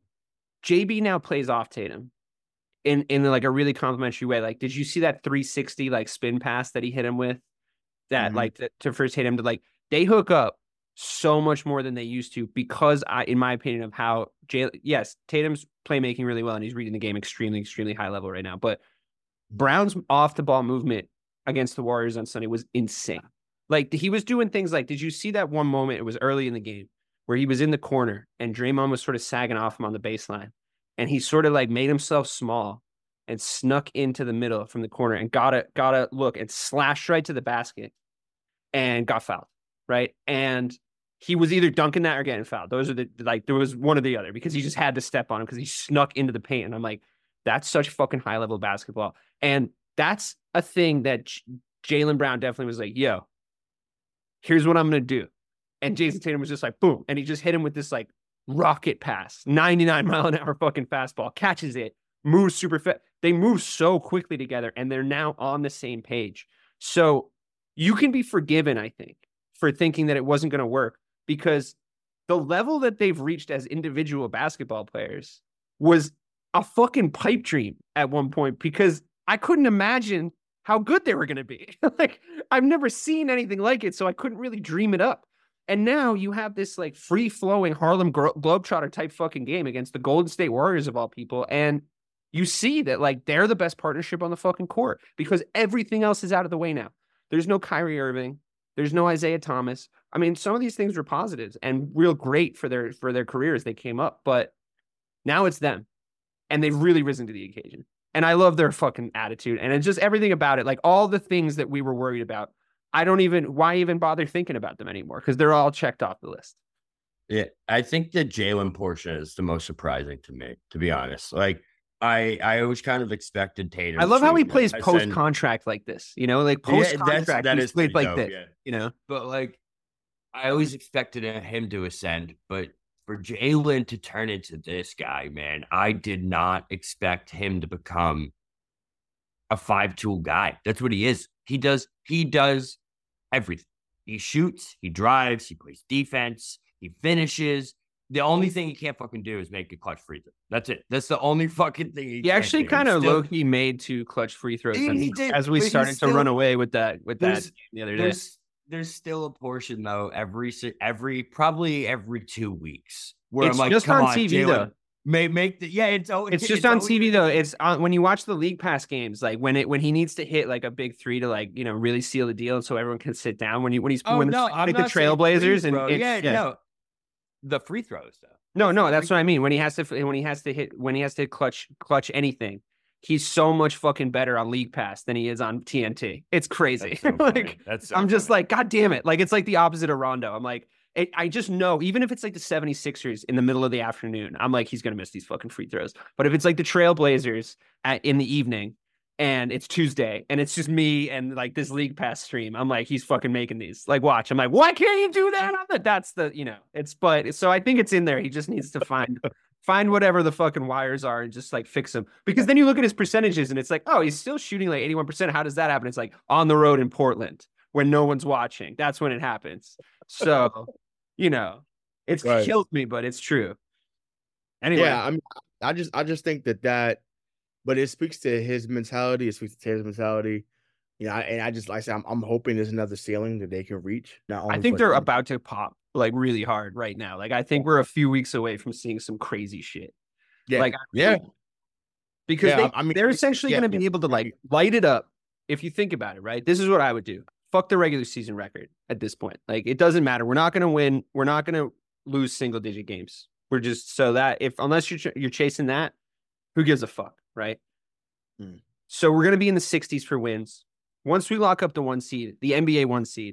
S9: J B now plays off Tatum in, in like a really complimentary way. Like, did you see that three sixty like spin pass that he hit him with that mm-hmm. like to, to first hit him to like, they hook up so much more than they used to because I, in my opinion of how Jay, yes, Tatum's playmaking really well and he's reading the game extremely, extremely high level right now. But Brown's off the ball movement against the Warriors on Sunday was insane. Like he was doing things like, did you see that one moment? It was early in the game where he was in the corner and Draymond was sort of sagging off him on the baseline. And he sort of like made himself small and snuck into the middle from the corner and got a, got a look and slashed right to the basket and got fouled. Right. And he was either dunking that or getting fouled. Those are the, like, there was one or the other because he just had to step on him because he snuck into the paint. And I'm like, that's such fucking high level basketball. And that's a thing that J- Jaylen Brown definitely was like, yo, here's what I'm going to do. And Jason Tatum was just like, boom. And he just hit him with this like rocket pass, ninety-nine mile an hour fucking fastball, catches it, moves super fast. They move so quickly together and they're now on the same page. So you can be forgiven, I think, for thinking that it wasn't going to work because the level that they've reached as individual basketball players was a fucking pipe dream at one point because I couldn't imagine how good they were going to be. Like I've never seen anything like it, so I couldn't really dream it up. And now you have this like free-flowing Harlem Glo- Globetrotter type fucking game against the Golden State Warriors of all people. And you see that like they're the best partnership on the fucking court because everything else is out of the way now. There's no Kyrie Irving. There's no Isaiah Thomas. I mean, some of these things were positives and real great for their for their careers. They came up, but now it's them. And they've really risen to the occasion. And I love their fucking attitude. And it's just everything about it. Like all the things that we were worried about. I don't even, why even bother thinking about them anymore? Because they're all checked off the list.
S8: Yeah, I think the Jaylen portion is the most surprising to me, to be honest. Like, I I always kind of expected Tatum.
S9: I love how he plays
S8: I
S9: post
S8: said-
S9: contract like this, you know, like
S8: Yeah,
S9: post
S8: that's-
S9: contract.
S8: that
S9: he's
S8: is
S9: played
S8: pretty
S9: like
S8: dope,
S9: this,
S8: yeah.
S9: you know.
S8: But like, I always expected him to ascend, but for Jaylen to turn into this guy, man, I did not expect him to become a five-tool guy. That's what he is. He does. He does everything. He shoots. He drives. He plays defense. He finishes. The only thing he can't fucking do is make a clutch free throw. That's it. That's the only fucking thing he,
S9: He
S8: can't
S9: actually
S8: do.
S9: kind
S8: He's
S9: of
S8: still-
S9: low-key made two clutch free throws
S8: He-
S9: and
S8: he did,
S9: as we
S8: but he's
S9: started to
S8: still-
S9: run away with that with that
S8: There's-
S9: the other day.
S8: There's there's still a portion though every si- every probably every two weeks where
S9: It's
S8: I'm like,
S9: just
S8: come
S9: on
S8: on,
S9: T V
S8: Jalen,
S9: though.
S8: Make make the yeah. It's oh,
S9: It's just on T V though. It's on when you watch the league pass games, like when it when he needs to hit like a big three to like you know really seal the deal, and so everyone can sit down. When you when he's
S8: Oh
S9: when
S8: no,
S9: it's
S8: I'm
S9: like the
S8: not saying
S9: Trailblazers
S8: free
S9: and
S8: throw.
S9: it's,
S8: yeah, no, the free throws though.
S9: no, no, that's what I mean. When he has to when he has to hit when he has to clutch clutch anything, he's so much fucking better on league pass than he is on T N T. It's crazy.
S8: That's so funny.
S9: like
S8: That's so
S9: I'm just
S8: funny.
S9: like, God damn it! Like it's like the opposite of Rondo. I'm like. It, I just know, even if it's like the seventy-sixers in the middle of the afternoon, I'm like, he's going to miss these fucking free throws. But if it's like the Trailblazers at, in the evening and it's Tuesday and it's just me and like this league pass stream, I'm like, he's fucking making these. Like, watch. I'm like, why can't you do that? On the, that's the, you know, it's, but so I think it's in there. He just needs to find, find whatever the fucking wires are and just like fix them. Because then you look at his percentages and it's like, oh, he's still shooting like eighty-one percent. How does that happen? It's like on the road in Portland when no one's watching. That's when it happens. So, you know, it's
S7: Right.
S9: killed me, but it's true. Anyway,
S7: Yeah, I mean, I just I just think that that, but it speaks to his mentality. It speaks to Taylor's mentality. You know, I- and I just like I said, I'm, I'm hoping there's another ceiling that they can reach. Not only
S9: I think
S7: for
S9: they're
S7: him.
S9: about to pop like really hard right now. Like I think we're a few weeks away from seeing some crazy shit.
S7: Yeah,
S9: Like I
S7: yeah,
S9: really- because
S7: Yeah,
S9: they,
S7: I mean,
S9: they're essentially
S7: yeah,
S9: going to be able to like light it up. If you think about it, right? This is what I would do. Fuck the regular season record at this point. Like it doesn't matter. We're not going to win. We're not going to lose single digit games. We're just so that if unless you're ch- you're chasing that, who gives a fuck, right?
S7: Hmm.
S9: So we're going to be in the sixties for wins. Once we lock up the one seed, the N B A one seed,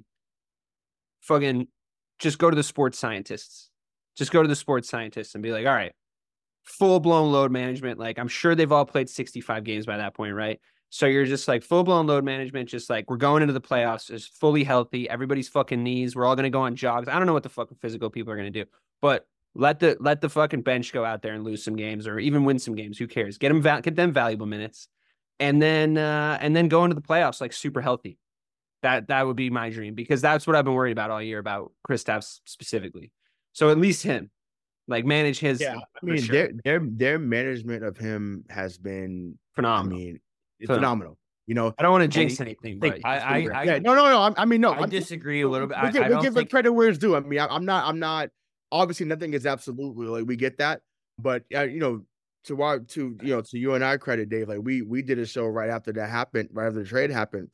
S9: fucking just go to the sports scientists. Just go to the sports scientists and be like, all right, full blown load management. Like I'm sure they've all played sixty-five games by that point, right? So you're just like full blown load management, just like we're going into the playoffs, is fully healthy. Everybody's fucking knees. We're all gonna go on jogs. I don't know what the fucking physical people are gonna do, but let the let the fucking bench go out there and lose some games or even win some games. Who cares? Get them val- get them valuable minutes, and then uh, and then go into the playoffs like super healthy. That that would be my dream because that's what I've been worried about all year about Kristaps specifically. So at least him, like manage his.
S7: yeah. I
S9: for
S7: mean,
S9: sure.
S7: their their their management of him has been
S9: phenomenal.
S7: I mean, it's
S9: Phenomenal.
S7: phenomenal. You know,
S9: I don't want to
S7: and
S9: jinx
S7: he-
S9: anything,
S7: think-
S9: but
S8: I-
S9: it's been
S8: I-
S9: great.
S8: I-
S7: yeah, no, no, no. I, I mean, no.
S8: I
S7: I'm,
S8: disagree a little bit.
S7: we
S8: I,
S7: give,
S8: I
S7: we
S8: don't
S7: give
S8: think
S7: it credit where it's due. I mean, I, I'm not. I'm not. Obviously, nothing is absolutely like we get that, but uh, you know, to our to you know to you and I credit, Dave. Like we we did a show right after that happened, right after the trade happened,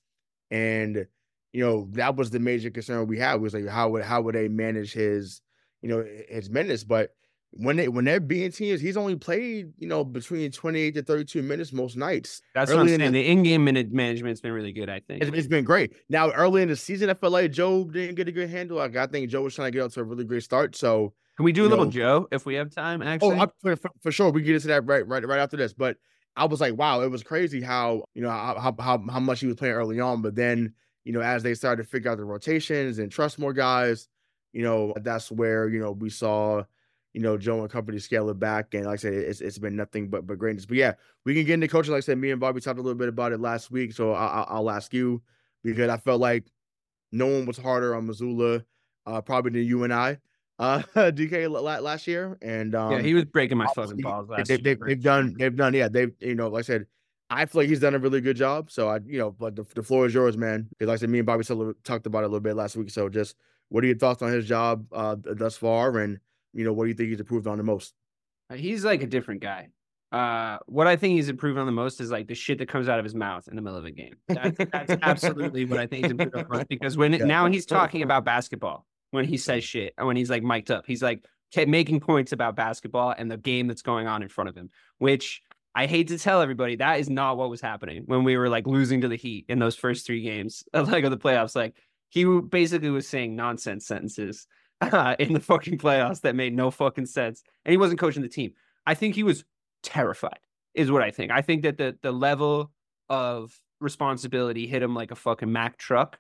S7: and you know that was the major concern we had was like how would how would they manage his you know his minutes, but when they when they're being teams, he's only played you know between twenty-eight to thirty-two minutes most nights.
S9: That's what I'm
S7: Early in
S9: saying.
S7: the-
S9: The in-game minute management's been really good, I think.
S7: It's, it's been great. Now, early in the season, I felt like Joe didn't get a good handle. Like, I think Joe was trying to get out to a really great start. So,
S9: Can we do a
S7: you
S9: little
S7: know-
S9: Joe if we have time?
S7: oh,
S9: Actually,
S7: I, for, for- for sure, we get into that right, right, right after this. But I was like, wow, it was crazy how you know how how how much he was playing early on. But then, you know, as they started to figure out the rotations and trust more guys, you know, that's where you know we saw. You know, Joe and company scale it back, and like I said, it's it's been nothing but but greatness. But yeah, we can get into coaching. Like I said, me and Bobby talked a little bit about it last week, so I, I, I'll ask you because I felt like no one was harder on Missoula, uh, probably than you and I, uh, D K last year. And um,
S9: yeah, he was breaking my fucking
S7: obviously,
S9: balls last
S7: they,
S9: year.
S7: they, they've done, they've done, yeah, they've you know, like I said, I feel like he's done a really good job. So I, you know, but the, the floor is yours, man. Because like I said, me and Bobby talked about it a little bit last week. So just what are your thoughts on his job uh, thus far, and you know, what do you think he's improved on the most?
S9: He's like a different guy. Uh, what I think he's improved on the most is like the shit that comes out of his mouth in the middle of a game. That's, that's absolutely what I think he's improved on the most because when
S7: Yeah.
S9: now he's talking about basketball when he says shit and when he's like mic'd up, he's like kept making points about basketball and the game that's going on in front of him, which I hate to tell everybody that is not what was happening when we were like losing to the Heat in those first three games of like of the playoffs. Like he basically was saying nonsense sentences uh, in the fucking playoffs that made no fucking sense, and he wasn't coaching the team. I think he was terrified, is what I think. I think that the the level of responsibility hit him like a fucking Mack truck,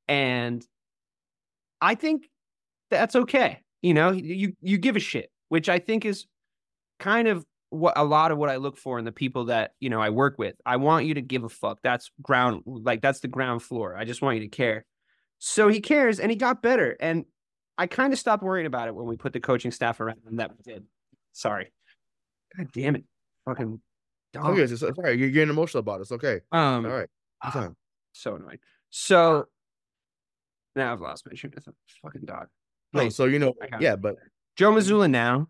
S9: and I think that's okay. You know, you you give a shit, which I think is kind of what a lot of what I look for in the people that, you know, I work with. I want you to give a fuck. That's ground, like that's the ground floor. I just want you to care. So he cares, and he got better. And I kind of stopped worrying about it when we put the coaching staff around him that we did. Sorry. God damn it. Fucking dog.
S7: Okay, it's, it's, sorry, you're getting emotional about it. It's okay.
S9: Um,
S7: All right. Good time.
S9: so annoying. So Now I've lost my train of thought. Fucking dog.
S7: No,
S9: Wait,
S7: so you know,
S9: I got
S7: yeah,
S9: it.
S7: but
S9: Joe Mazzulla now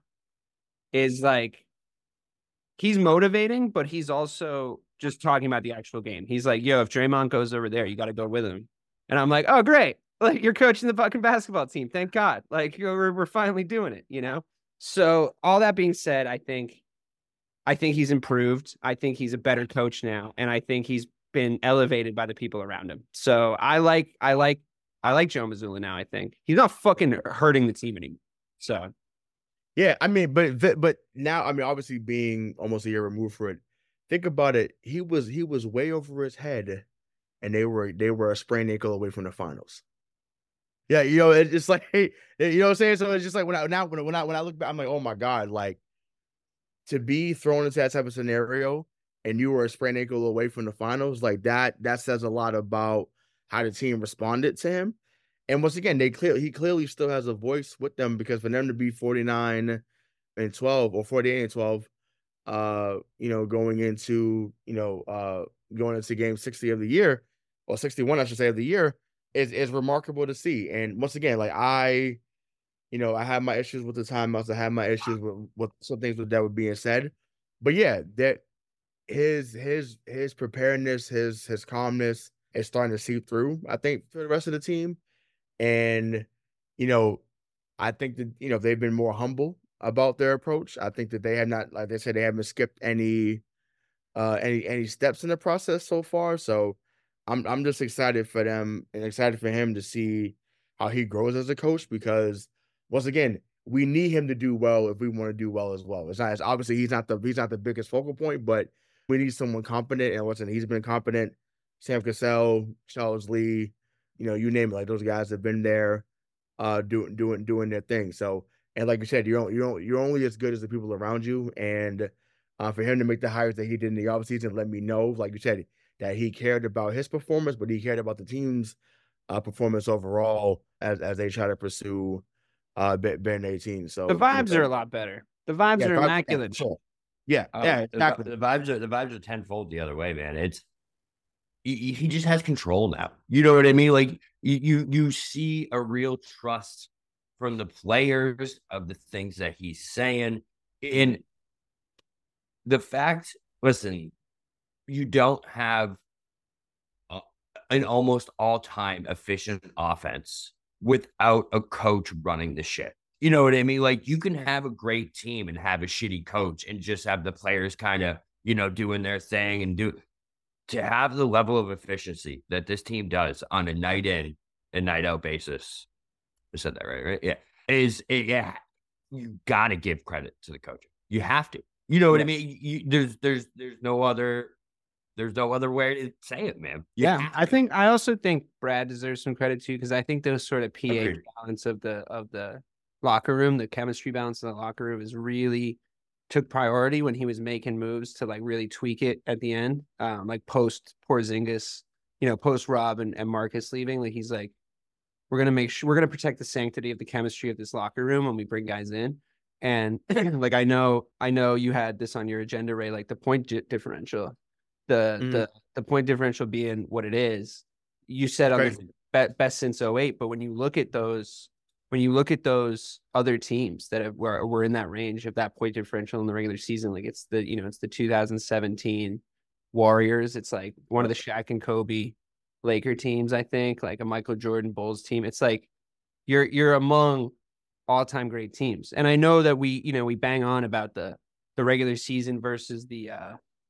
S9: is like, he's motivating, but he's also just talking about the actual game. He's like, yo, if Draymond goes over there, you got to go with him. And I'm like, oh, great. Like, you're coaching the fucking basketball team. Thank God. Like, we're, we're finally doing it, you know? So all that being said, I think, I think he's improved. I think he's a better coach now. And I think he's been elevated by the people around him. So I like, I like, I like Joe Mazzulla now, I think. He's not fucking hurting the team anymore. So
S7: yeah, I mean, but but now, I mean, obviously being almost a year removed for it, think about it. He was he was way over his head, and they were they were a sprained ankle away from the finals. Yeah, you know, it's just like, hey, you know what I'm saying. So it's just like when I now when when I when I look back, I'm like, oh my God, like to be thrown into that type of scenario, and you were a sprained ankle away from the finals, like that. That says a lot about how the team responded to him. And once again, they clearly he clearly still has a voice with them, because for them to be forty-nine and twelve or forty-eight and twelve, uh, you know, going into, you know, uh, going into game sixty of the year, or sixty-one, I should say, of the year, is is remarkable to see. And once again, like I, you know, I have my issues with the timeouts. I have my issues with, with some things that were being said, but yeah, that his his his preparedness, his his calmness is starting to seep through, I think, for the rest of the team. And, you know, I think that, you know, they've been more humble about their approach. I think that they have not, like they said, they haven't skipped any uh any any steps in the process so far. So I'm I'm just excited for them and excited for him to see how he grows as a coach, because once again, we need him to do well if we want to do well as well. It's not it's obviously he's not the he's not the biggest focal point, but we need someone competent, and listen, he's been competent. Sam Cassell, Charles Lee, you know, you name it, like those guys have been there, uh, doing doing doing their thing. So, and like you said, you're you're you're only as good as the people around you. And uh, for him to make the hires that he did in the offseason, let me know, like you said, that he cared about his performance, but he cared about the team's uh, performance overall as as they try to pursue uh Ben eighteen. So
S9: the vibes
S7: you know,
S9: are a lot better. The vibes
S7: yeah,
S9: are
S7: vibes-
S9: immaculate.
S7: Yeah, sure. yeah,
S8: Oh,
S7: yeah,
S8: the,
S7: exactly.
S8: the vibes are the vibes are tenfold the other way, man. It's he, he just has control now. You know what I mean? Like you, you, you see a real trust from the players of the things that he's saying. And the fact, listen, you don't have a, an almost all-time efficient offense without a coach running the shit. You know what I mean? Like you can have a great team and have a shitty coach and just have the players kind of, you know, doing their thing and do. To have the level of efficiency that this team does on a night in and night out basis, I said that right, right? Yeah, is it, yeah. You got to give credit to the coach. You have to. You know what
S7: Yes.
S8: I mean? You, there's, there's, there's no other, there's no other way to say it, man. You
S9: Yeah,
S8: have
S9: I
S8: to.
S9: think I also think Brad deserves some credit too, because I think those sort of P A
S8: Agreed.
S9: balance of the of the locker room, the chemistry balance of the locker room, is really took priority when he was making moves to like really tweak it at the end, um, like post Porzingis, you know, post Rob and, and Marcus leaving. Like he's like, we're gonna make sure we're gonna protect the sanctity of the chemistry of this locker room when we bring guys in. And like I know, I know you had this on your agenda, Ray, like the point di- differential, the
S7: Mhm.
S9: the the point differential being what it is. You said on
S7: Crazy.
S9: the be- best since oh eight, but when you look at those. When you look at those other teams that have, were, were in that range of that point differential in the regular season, like it's the, you know, it's the two thousand seventeen Warriors. It's like one of the Shaq and Kobe Laker teams, I think, like a Michael Jordan Bulls team. It's like you're, you're among all-time great teams. And I know that we, you know, we bang on about the, the regular season versus the, uh,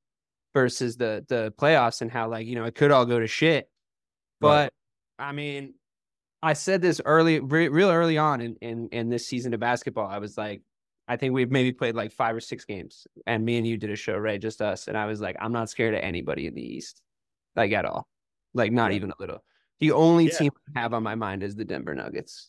S9: versus the, the playoffs and how like, you know, it could all go to shit. But
S7: Right.
S9: I mean, I said this early, re- real early on in, in, in this season of basketball. I was like, I think we've maybe played like five or six games, and me and you did a show, Ray, just us. And I was like, I'm not scared of anybody in the East, like at all, like not
S7: Yeah.
S9: even a little. The only
S7: Yeah.
S9: team I have on my mind is the Denver Nuggets.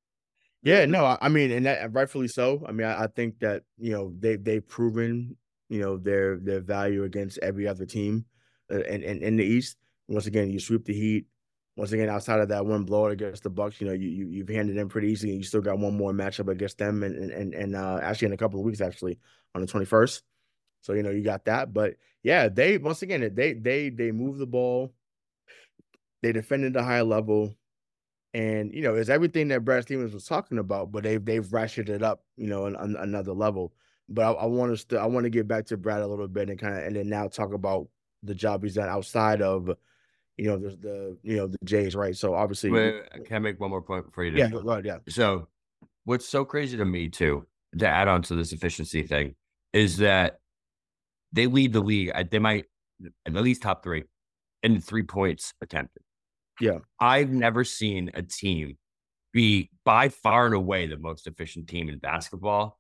S7: Yeah, no, I I mean, and that rightfully so. I mean, I, I think that, you know, they they've proven, you know, their their value against every other team uh, in, in in the East. Once again, you sweep the Heat. Once again, outside of that one blowout against the Bucks, you know, you, you you've handed them pretty easily. And you still got one more matchup against them, and and and, and uh, actually in a couple of weeks, actually on the twenty-first. So you know you got that, but yeah, they once again they they they move the ball. They defended at a high level. And, you know, it's everything that Brad Stevens was talking about, but they've they've ratcheted it up, you know, on, on another level. But I, I want us to I want to get back to Brad a little bit and kind of and then now talk about the job he's done outside of, you know, the the you know the Jays, right? So obviously,
S8: Wait, can I make one more point before you do?
S7: yeah, go ahead, yeah.
S8: So, what's so crazy to me too, to add on to this efficiency thing, is that they lead the league. They might at least top three in three points attempted.
S7: Yeah,
S8: I've never seen a team be by far and away the most efficient team in basketball,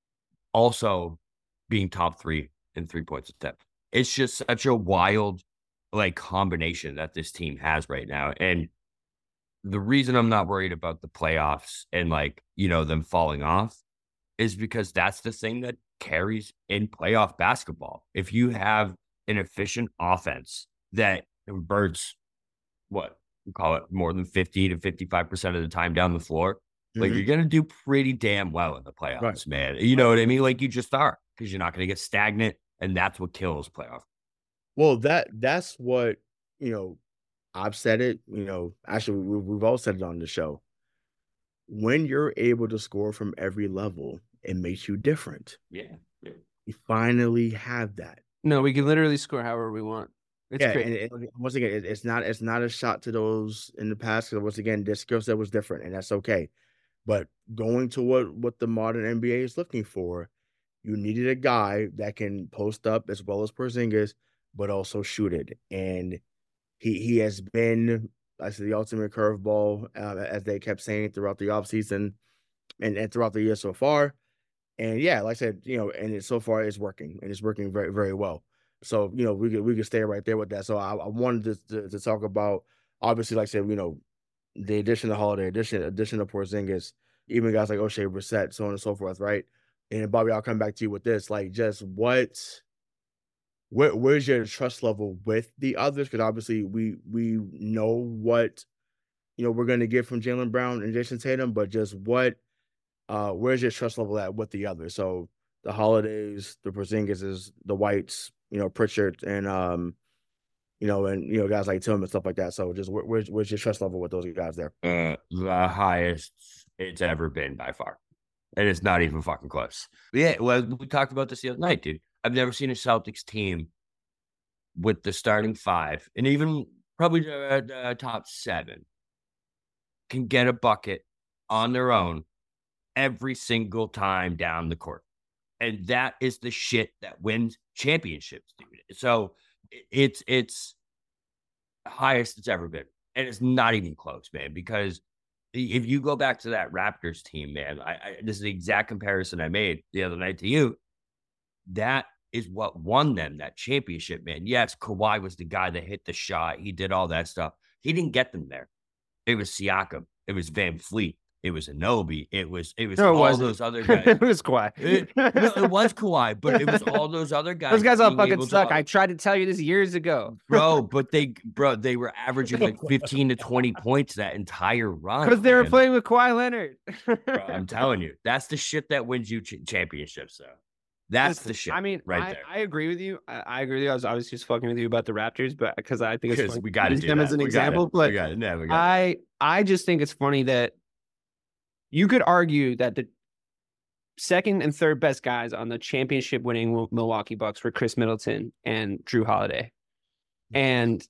S8: also being top three in three points attempted. It's just such a wild like combination that this team has right now. And the reason I'm not worried about the playoffs and like, you know, them falling off is because that's the thing that carries in playoff basketball. If you have an efficient offense that converts what we call it more than fifty to fifty-five percent of the time down the floor, mm-hmm. like you're going to do pretty damn well in the playoffs, right. man. You know what I mean? Like you just are, because you're not going to get stagnant. And that's what kills playoff.
S7: Well, that that's what, you know, I've said it, you know, actually we, we've all said it on the show. When you're able to score from every level, it makes you different.
S8: Yeah. yeah.
S7: You finally have that.
S9: No, we can literally score however we want. It's
S7: yeah,
S9: crazy.
S7: and it, once again, it, it's not it's not a shot to those in the past. Because once again, this skill set was different, and that's okay. But going to what what the modern N B A is looking for, you needed a guy that can post up as well as Porzingis, but also shoot it. And he he has been, I said, the ultimate curveball, uh, as they kept saying throughout the offseason and, and throughout the year so far. And yeah, like I said, you know, and it so far it's working, and it's working very, very well. So, you know, we could we could stay right there with that. So I, I wanted to, to to talk about, obviously, like I said, you know, the addition of Holiday, addition addition of Porzingis, even guys like O'Shea Brissett, so on and so forth, right? And Bobby, I'll come back to you with this. Like, just what, where, where's your trust level with the others? Because obviously we we know what, you know, we're going to get from Jaylen Brown and Jason Tatum, but just what, uh, where's your trust level at with the others? So the Holidays, the Porzingises, the Whites, you know, Pritchard, and um, you know, and you know, guys like Tim and stuff like that. So just where, where's where's your trust level with those guys there?
S8: Uh, the highest it's ever been by far. And it's not even fucking close. Yeah, well, we talked about this the other night, dude. I've never seen a Celtics team with the starting five, and even probably the, the top seven, can get a bucket on their own every single time down the court. And that is the shit that wins championships, dude. So it's it's highest it's ever been. And it's not even close, man, because if you go back to that Raptors team, man, I, I, this is the exact comparison I made the other night to you. That is what won them that championship, man. Yes, Kawhi was the guy that hit the shot. He did all that stuff. He didn't get them there. It was Siakam. It was Van Fleet. It was Anobi. It was it was
S9: no, it
S8: all
S9: wasn't.
S8: those other guys.
S9: It was Kawhi.
S8: It, no, it was Kawhi, but it was all those other guys.
S9: Those guys all fucking
S8: to,
S9: suck. I tried to tell you this years ago,
S8: bro. But they, bro, they were averaging like fifteen to twenty points that entire run
S9: because they were
S8: man.
S9: playing with Kawhi Leonard.
S8: Bro, I'm telling you, that's the shit that wins you ch- championships. So that's
S9: Listen,
S8: the shit.
S9: I mean,
S8: right
S9: I,
S8: there.
S9: I agree with you. I, I agree with you. I was obviously just fucking with you about the Raptors, but because I think it's funny.
S8: we got to
S9: use them
S8: that.
S9: as an
S8: we
S9: example.
S8: But
S9: But
S8: got it. No, we got
S9: I,
S8: it.
S9: I just think it's funny that you could argue that the second and third best guys on the championship winning Milwaukee Bucks were Chris Middleton and Drew Holiday. And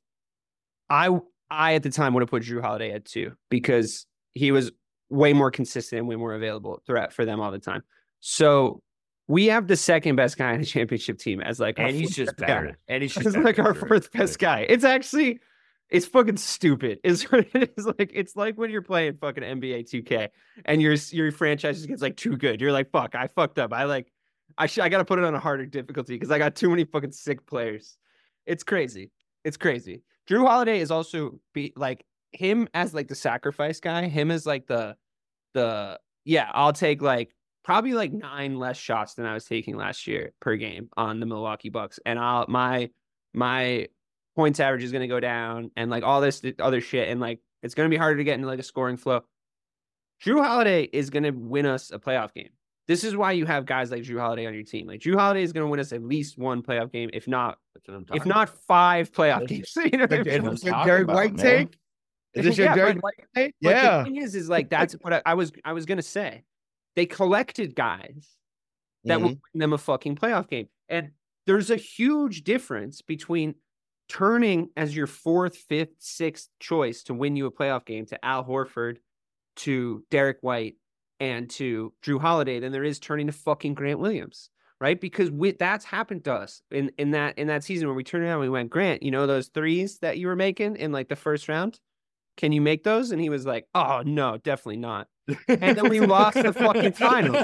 S9: I, I at the time would have put Drew Holiday at two because he was way more consistent and way more available threat for them all the time. So we have the second best guy in the championship team as like,
S8: and he's just better. Guy. And he's just
S9: it's like our fourth best guy. It's actually, it's fucking stupid. It's what it is. Like, it's like when you're playing fucking N B A two K and your your franchise just gets like too good. You're like, fuck, I fucked up. I like, I sh- I got to put it on a harder difficulty because I got too many fucking sick players. It's crazy. It's crazy. Drew Holiday is also be like him as like the sacrifice guy. Him as like the the yeah. I'll take like probably like nine less shots than I was taking last year per game on the Milwaukee Bucks, and I'll my my. points average is going to go down and like all this other shit. And like, it's going to be harder to get into like a scoring flow. Drew Holiday is going to win us a playoff game. This is why you have guys like Drew Holiday on your team. Like Drew Holiday is going to win us at least one playoff game, if not, if not five playoff games. You know what I mean?
S7: Derek White take. Is this your
S9: Yeah,
S7: Derek
S9: but-
S7: White day?
S9: But
S7: Yeah.
S9: the thing is, is like that's what I, I was I was gonna say. They collected guys that will
S7: Mhm.
S9: win them a fucking playoff game. And there's a huge difference between turning as your fourth, fifth, sixth choice to win you a playoff game to Al Horford, to Derek White, and to Drew Holiday than there is turning to fucking Grant Williams. Right? Because we, that's happened to us in, in that in that season where we turned around and we went, Grant, you know those threes that you were making in like the first round? Can you make those? And he was like, oh no, definitely not. And then we lost the fucking final.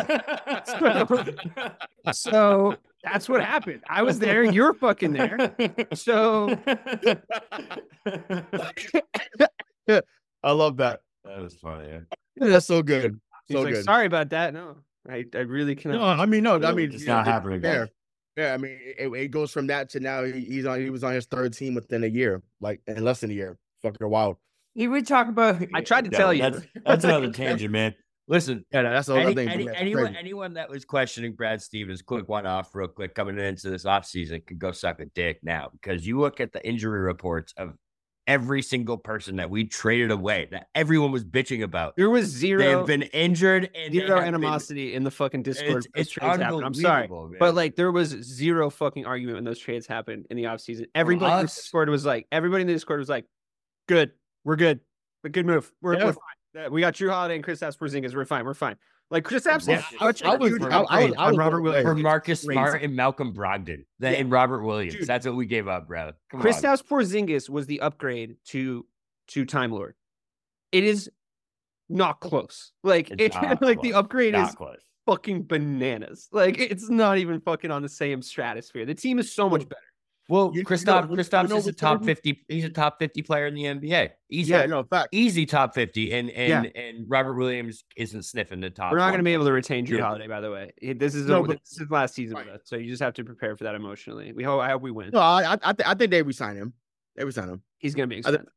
S9: So, so that's what happened. I was there. You're fucking there. So
S7: I love that.
S8: That was funny. Yeah.
S7: That's so good.
S9: he's
S7: So
S9: like,
S7: good.
S9: sorry about that. No, I, I really cannot.
S7: No, I mean, no, I mean,
S8: It's
S7: yeah,
S8: not
S7: it-
S8: happening.
S7: Fair. Yeah, I mean, it, it goes from that to now he, he's on. He was on his third team within a year, like in less than a year. Fucking wild.
S8: He would talk about.
S9: I tried to
S8: No,
S9: tell you.
S8: That's, that's another tangent, man. Listen,
S7: Yeah, that's the whole
S8: any,
S7: thing.
S8: any-
S7: man. It's
S8: anyone,
S7: crazy.
S8: anyone that was questioning Brad Stevens, quick one off, real quick, coming into this offseason could go suck a dick now because you look at the injury reports of every single person that we traded away that everyone was bitching about.
S9: There was
S8: They
S9: zero,
S8: have been injured and they
S9: zero
S8: have been-
S9: animosity in the fucking Discord.
S8: It's,
S9: when those
S8: it's
S9: trades happened. I'm sorry.
S8: unbelievable, man.
S9: But like there was zero fucking argument when those trades happened in the offseason. Everybody in the
S8: us-
S9: Discord was like, everybody in the Discord was like, good, we're good. But good move. We're,
S7: Yeah.
S9: we're fine. Uh, We got Drew Holiday and Kristaps Porzingis. We're fine. We're fine. Like Kristaps
S8: Yeah,
S9: is
S8: I-
S9: such
S7: I
S9: a
S7: was-
S9: huge
S7: I- I was-
S9: upgrade
S7: I
S9: on
S7: was
S9: Robert
S7: blown away.
S9: Williams.
S8: for
S9: It's
S8: Marcus
S9: crazy.
S8: Smart and Malcolm Brogdon than
S9: Yeah.
S8: and Robert Williams.
S9: Dude.
S8: That's what we gave up, bro. Come on.
S9: Kristaps Porzingis was the upgrade to to Time Lord. It is not close. Like
S8: It's
S9: it,
S8: not
S9: like the
S8: close.
S9: upgrade
S8: Not
S9: is
S8: close.
S9: fucking bananas. Like it's not even fucking on the same stratosphere. The team is so much better.
S8: Well,
S7: You- you
S8: Kristaps
S7: know-
S8: Kristaps
S7: you know
S8: is a
S7: what's
S8: top
S7: crazy?
S8: fifty. He's a top fifty player in the N B A. Easy,
S7: Yeah, no, fact.
S8: easy top fifty. And and
S9: Yeah.
S8: and Robert Williams isn't sniffing the top.
S9: We're not going to
S8: one.
S9: be able to retain Drew
S8: Yeah.
S9: Holiday, by the way. It- This is
S7: No,
S9: a,
S7: but-
S9: this is last season
S7: Right.
S9: with us, so you just have to prepare for that emotionally. We hope I hope we win.
S7: No, I, I, I, th- I think they resign him. They resign him.
S9: He's going to be
S7: I th-
S9: expensive.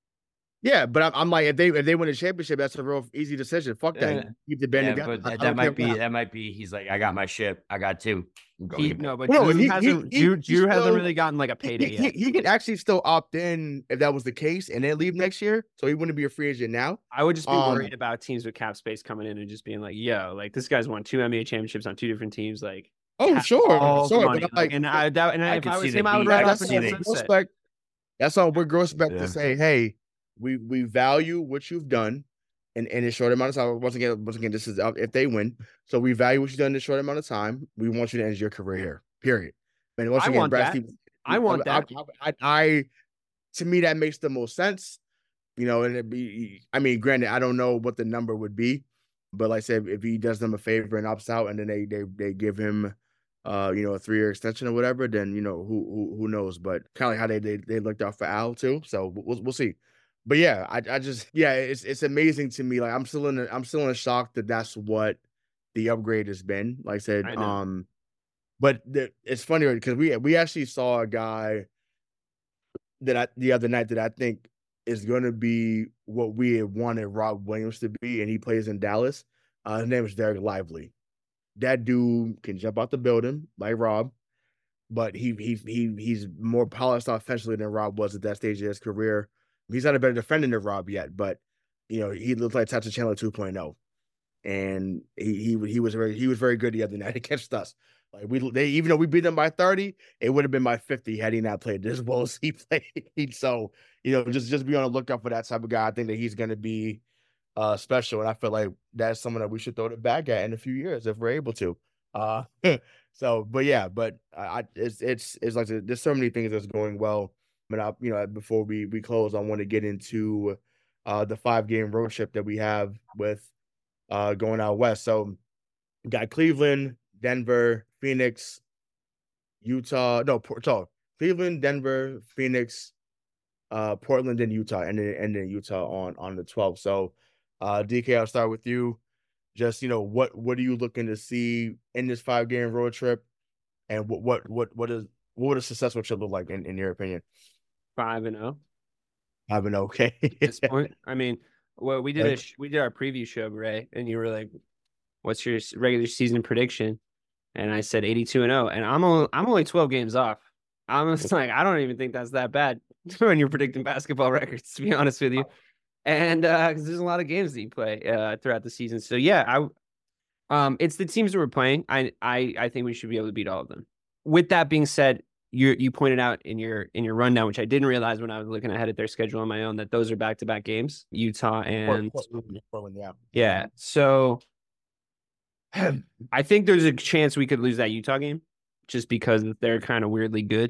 S7: Yeah, but I'm, I'm like, if they if they win a championship, that's a real easy decision. Fuck that.
S8: Yeah.
S7: Keep the band
S8: Yeah,
S7: together.
S8: but
S7: I-
S8: that,
S7: I
S8: that
S7: don't
S8: might
S7: care
S8: be
S7: what
S8: that might be. He's like, I got my ship. I got two. Go
S9: He,
S8: get
S9: no, but
S7: No,
S9: Drew
S7: he- he-
S9: hasn't.
S7: he-
S9: Drew,
S7: he
S9: Drew hasn't
S7: still-
S9: really gotten like a
S7: He,
S9: payday
S7: he,
S9: yet.
S7: he could actually still opt in if that was the case and then leave next year. So he wouldn't be a free agent now.
S9: I would just be
S7: Um,
S9: worried about teams with cap space coming in and just being like, "Yo, like this guy's won two N B A championships on two different teams." Like,
S7: Oh,
S9: have
S7: sure,
S9: all the
S7: sure.
S9: money.
S7: But I'm
S9: Like,
S7: like,
S9: and I, that, and
S8: I
S9: if
S8: could
S9: I
S8: see
S9: was
S8: the
S9: him, I would
S8: Heat.
S9: ride
S8: I
S9: off
S8: could
S9: into
S8: see
S9: the
S8: the-
S9: sunset.
S7: respect. That's all with respect
S8: Yeah.
S7: to say, hey, we we value what you've done in, in a short amount of time. Once again, once again, this is out if they win. So we value what you've done in a short amount of time. We want you to end your career here. Period. And once
S9: I
S7: again,
S9: want
S7: Brad
S9: that.
S7: Stevens-
S9: I want
S7: I,
S9: that.
S7: I, I, I to me that makes the most sense. You know, and it'd be I mean, granted, I don't know what the number would be, but like I said, if he does them a favor and opts out and then they they they give him uh, you know, a three year extension or whatever, then you know who who, who knows. But kind of like how they, they they looked out for Al too. So we'll we'll see. But yeah, I I just yeah, it's it's amazing to me. Like I'm still in a, I'm still in shock that that's what the upgrade has been. Like I said,
S9: I know.
S7: um, but the, it's funny because we we actually saw a guy that I the other night that I think is going to be what we had wanted Rob Williams to be, and he plays in Dallas. Uh, his name is Derek Lively. That dude can jump out the building like Rob, but he he he he's more polished offensively than Rob was at that stage of his career. He's not a better defender than Rob yet, but you know he looks like Tyson Chandler two point oh, and he he he was very he was very good the other night against us. Like we they even though we beat them by thirty, it would have been by fifty had he not played as well as he played. So you know just just be on the lookout for that type of guy. I think that he's going to be uh special, and I feel like that's someone that we should throw the bag at in a few years if we're able to. Uh, so but yeah, but I, I it's it's it's like there's so many things that's going well. But I, you know, before we we close, I want to get into uh the five game road trip that we have with uh going out west. So we got Cleveland, Denver, Phoenix, Utah. No, Porto, Cleveland, Denver, Phoenix, uh, Portland, and Utah, and then and then Utah on on the twelfth. So, uh, D K, I'll start with you. Just you know, what what are you looking to see in this five game road trip, and what what what what is what would a successful trip look like in, in your opinion?
S9: Five and zero
S7: I've been okay.
S9: at this point. I mean, well, we did a
S7: Right.
S9: sh- we did our preview show, Ray, and you were like, "What's your s- regular season prediction?" And I said eighty-two and zero, and I'm only I'm only twelve games off. I'm just like, I don't even think that's that bad when you're predicting basketball records. To be honest with you, and uh, because there's a lot of games that you play uh, throughout the season. So yeah, I um, it's the teams that we're playing. I I I think we should be able to beat all of them. With that being said, you you pointed out in your in your rundown, which I didn't realize when I was looking ahead at their schedule on my own, that those are back to back games, Utah and
S7: Portland, yeah.
S9: yeah. So I think there's a chance we could lose that Utah game just because they're kind of weirdly good.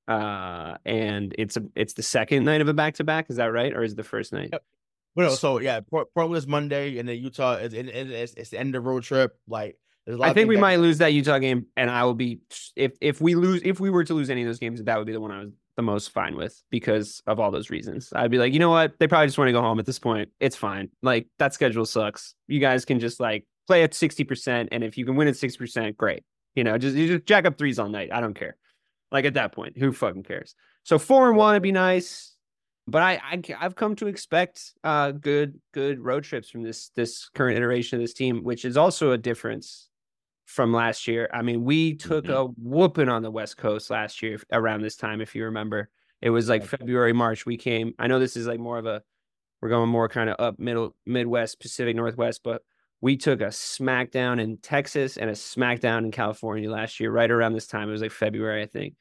S9: Uh, and it's a it's the second night of a back to back. Is that right, or is it the first night?
S7: Yep. Well, no, so yeah, Port- Portland is Monday, and then Utah is it, it, it's, it's the end of the road trip. Like, there's a lot
S9: I
S7: of
S9: think we
S7: things
S9: might
S7: that-
S9: lose that Utah game, and I will be if if we lose if we were to lose any of those games, that would be the one I was the most fine with because of all those reasons. I'd be like, you know what, they probably just want to go home at this point. It's fine. Like that schedule sucks. You guys can just like play at sixty percent, and if you can win at sixty percent, great. You know, just you just jack up threes all night. I don't care. Like at that point, who fucking cares? So four and one would be nice, but I, I I've come to expect uh good good road trips from this this current iteration of this team, which is also a difference from last year. I mean, we took
S8: Mhm.
S9: a whooping on the West Coast last year around this time, if you remember. It was like February, March. We came. I know this is like more of a we're going more kind of up middle Midwest, Pacific Northwest, but we took a smackdown in Texas and a smackdown in California last year, right around this time. It was like February, I think.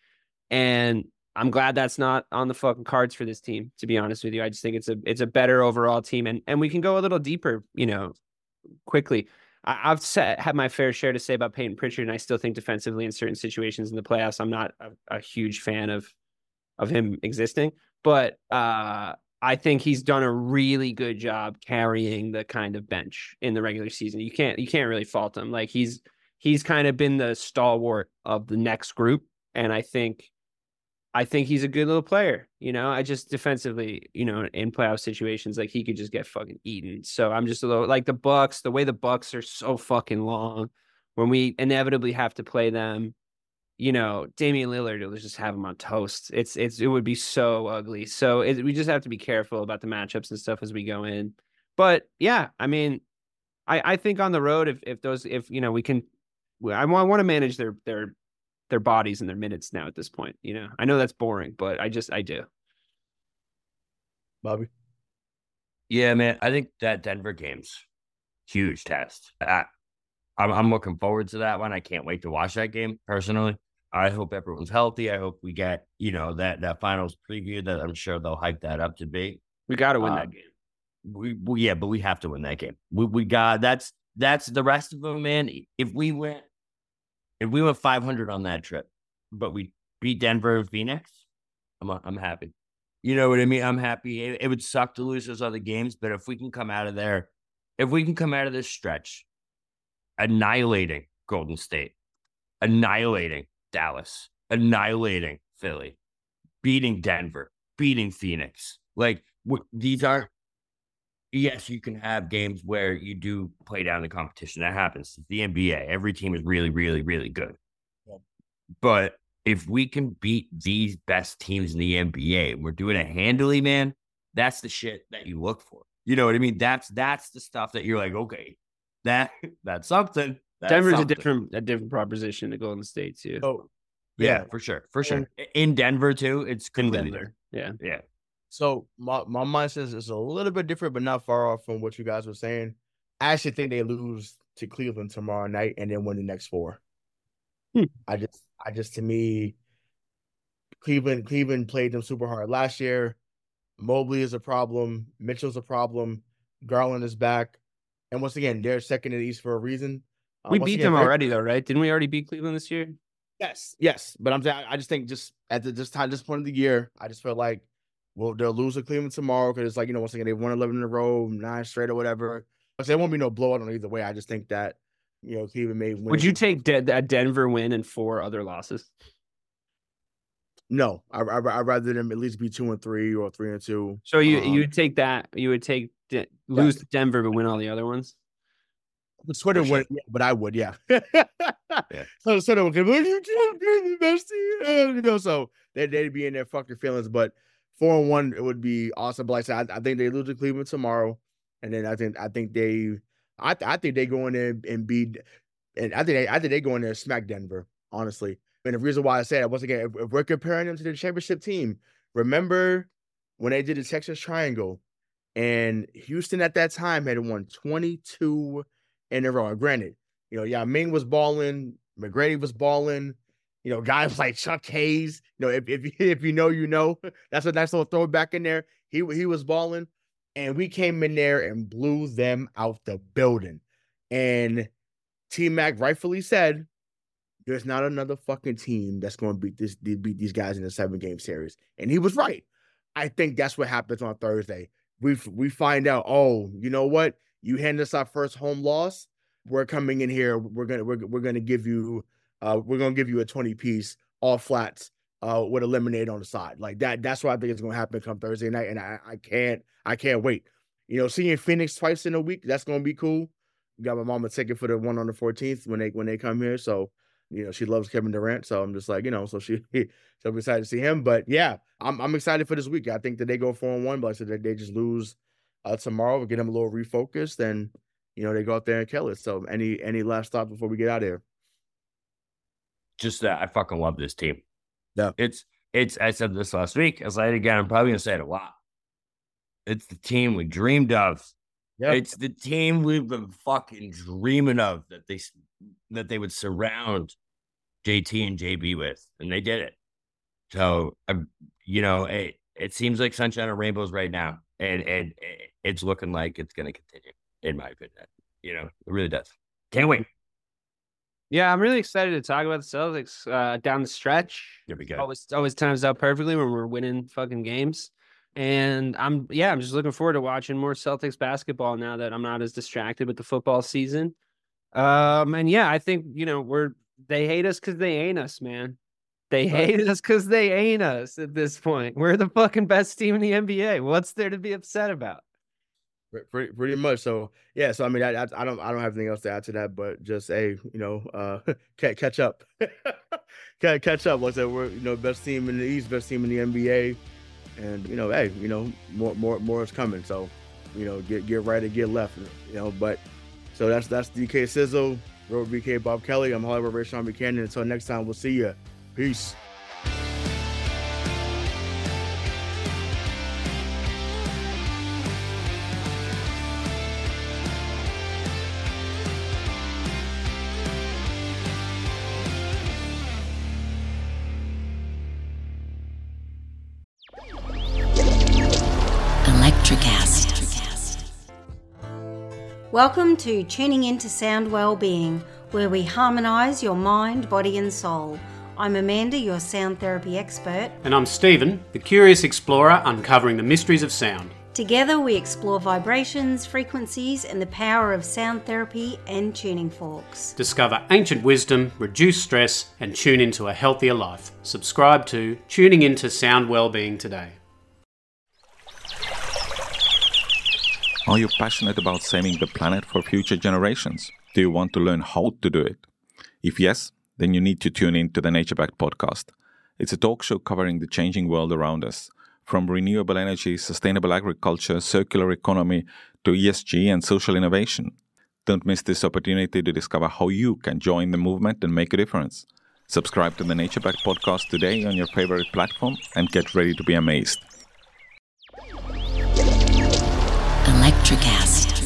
S9: And I'm glad that's not on the fucking cards for this team, to be honest with you. I just think it's a it's a better overall team, and and we can go a little deeper, you know, quickly. I, I've said, had my fair share to say about Peyton Pritchard, and I still think defensively in certain situations in the playoffs, I'm not a, a huge fan of of him existing, but uh, I think he's done a really good job carrying the kind of bench in the regular season. You can't you can't really fault him. Like he's he's kind of been the stalwart of the next group, and I think. I think he's a good little player, you know. I just defensively, you know, in playoff situations, like he could just get fucking eaten. So I'm just a little like the Bucks, the way the Bucks are so fucking long when we inevitably have to play them, you know, Damian Lillard will just have him on toast. It's it's it would be so ugly. So it, we just have to be careful about the matchups and stuff as we go in. But yeah, I mean, I I think on the road, if if those if you know we can, I want I want to manage their their. their bodies and their minutes now at this point. You know, I know that's boring, but I just, I do.
S7: Bobby.
S8: Yeah, man. I think that Denver game's huge test. I, I'm, I'm looking forward to that one. I can't wait to watch that game personally. I hope everyone's healthy. I hope we get, you know, that, that finals preview that I'm sure they'll hype that up to be.
S9: We got to win
S8: uh,
S9: that game.
S8: We, we, yeah, but we have to win that game. We, we got, that's, that's the rest of them, man. If we went, If we went five hundred on that trip, but we beat Denver and Phoenix, I'm I'm happy. You know what I mean? I'm happy. It, it would suck to lose those other games, but if we can come out of there, if we can come out of this stretch, annihilating Golden State, annihilating Dallas, annihilating Philly, beating Denver, beating Phoenix, like w- these are. Yes, you can have games where you do play down the competition. That happens. It's the N B A. Every team is really, really, really good. Yeah. But if we can beat these best teams in the N B A, and we're doing it handily, man, that's the shit that you look for. You know what I mean? That's that's the stuff that you're like, okay, that that's something. That's
S9: Denver's
S8: something.
S9: a different a different proposition to Golden State too.
S7: Oh,
S8: yeah,
S7: yeah,
S8: for sure, for sure. In Denver too, it's
S9: In
S8: completely
S9: Denver.
S8: different.
S9: Yeah.
S8: Yeah.
S7: So my, my mindset is a little bit different, but not far off from what you guys were saying. I actually think they lose to Cleveland tomorrow night and then win the next four.
S9: Hmm.
S7: I just, I just, to me, Cleveland, Cleveland played them super hard last year. Mobley is a problem. Mitchell's a problem. Garland is back, and once again, they're second in the East for a reason. Uh,
S9: We
S7: once
S9: beat
S7: again,
S9: them
S7: very-
S9: already though, right? Didn't we already beat Cleveland this year?
S7: Yes, yes, but I'm saying I just think just at the, this time, this point of the year, I just feel like well they'll lose to Cleveland tomorrow because it's like you know once again they've won eleven in a row, nine straight or whatever. But there won't be no blowout on either way. I just think that you know Cleveland may win.
S9: Would you take De- a Denver win and four other losses?
S7: No, I I I'd rather them at least be two and three or three and two.
S9: So you
S7: Um,
S9: you would take that? You would take De- lose to Denver but win all the other ones?
S7: The Twitter would, yeah, but I would, yeah. yeah. So Twitter would, what are you doing? You're the best team. Uh, You know, so they they'd be in their fuck your feelings. But four and one, it would be awesome. But like I said, I, I think they lose to Cleveland tomorrow, and then I think I think they, I I think they go in there and beat, and I think they I think they go in there and smack Denver. Honestly, and the reason why I say that once again, if, if we're comparing them to the championship team, remember when they did the Texas Triangle. And Houston at that time had won twenty-two in a row. And granted, you know, Yao Ming was balling, McGrady was balling, you know, guys like Chuck Hayes. You know, if if, if you know, you know. That's a nice little throwback in there. He, he was balling. And we came in there and blew them out the building. And T-Mac rightfully said, there's not another fucking team that's going to beat this beat these guys in a seven-game series. And he was right. I think that's what happens on Thursday. We we find out, oh, you know what? You hand us our first home loss. We're coming in here. We're gonna we're, we're gonna give you uh we're gonna give you a twenty piece all flats uh with a lemonade on the side. Like that. That's what I think is gonna happen come Thursday night. And I, I can't I can't wait. You know, seeing Phoenix twice in a week, that's gonna be cool. Got my mom a ticket for the one on the fourteenth when they when they come here. So, you know, she loves Kevin Durant. So I'm just like, you know, so she she'll be excited to see him. But yeah, I'm I'm excited for this week. I think that they go four and one, but like I said, they, they just lose uh, tomorrow. We get them a little refocused, and you know, they go out there and kill it. So any any last thoughts before we get out of here?
S8: Just that I fucking love this team.
S7: Yeah.
S8: It's it's I said this last week. I'll say it again. I'm probably gonna say it a lot. It's the team we dreamed of.
S7: Yep.
S8: It's the team we've been fucking dreaming of that they that they would surround J T and J B with, and they did it. So, uh, you know, it, it seems like sunshine and rainbows right now, and and it's looking like it's going to continue, in my opinion. You know, it really does. Can't wait.
S9: Yeah, I'm really excited to talk about the Celtics uh, down the stretch.
S8: There we go.
S9: Always, always times out perfectly when we're winning fucking games. And I'm, yeah, I'm just looking forward to watching more Celtics basketball now that I'm not as distracted with the football season. Um, and yeah, I think, you know, we're, they hate us because they ain't us, man. They hate us because they ain't us at this point. We're the fucking best team in the N B A. What's there to be upset about?
S7: Pretty, pretty much. So yeah. So I mean, I, I, I don't, I don't have anything else to add to that, but just hey, you know, uh, catch up, catch up. Like I said, we're you know best team in the East, best team in the N B A. And you know, hey, you know, more, more, more is coming. So, you know, get get right and get left. You know, but so that's that's D K Sizzle, Robert B K, Bob Kelly. I'm Hollywood Ray Sean Buchanan. Until next time, we'll see you. Peace.
S1: Welcome to Tuning Into Sound Wellbeing, where we harmonise your mind, body and soul. I'm Amanda, your sound therapy expert.
S10: And I'm Stephen, the curious explorer uncovering the mysteries of sound.
S1: Together we explore vibrations, frequencies and the power of sound therapy and tuning forks.
S10: Discover ancient wisdom, reduce stress and tune into a healthier life. Subscribe to Tuning Into Sound Wellbeing today.
S11: Are you passionate about saving the planet for future generations? Do you want to learn how to do it? If yes, then you need to tune in to the Nature Backed podcast. It's a talk show covering the changing world around us, from renewable energy, sustainable agriculture, circular economy, to E S G and social innovation. Don't miss this opportunity to discover how you can join the movement and make a difference. Subscribe to the Nature Backed podcast today on your favorite platform and get ready to be amazed.
S12: Electricast.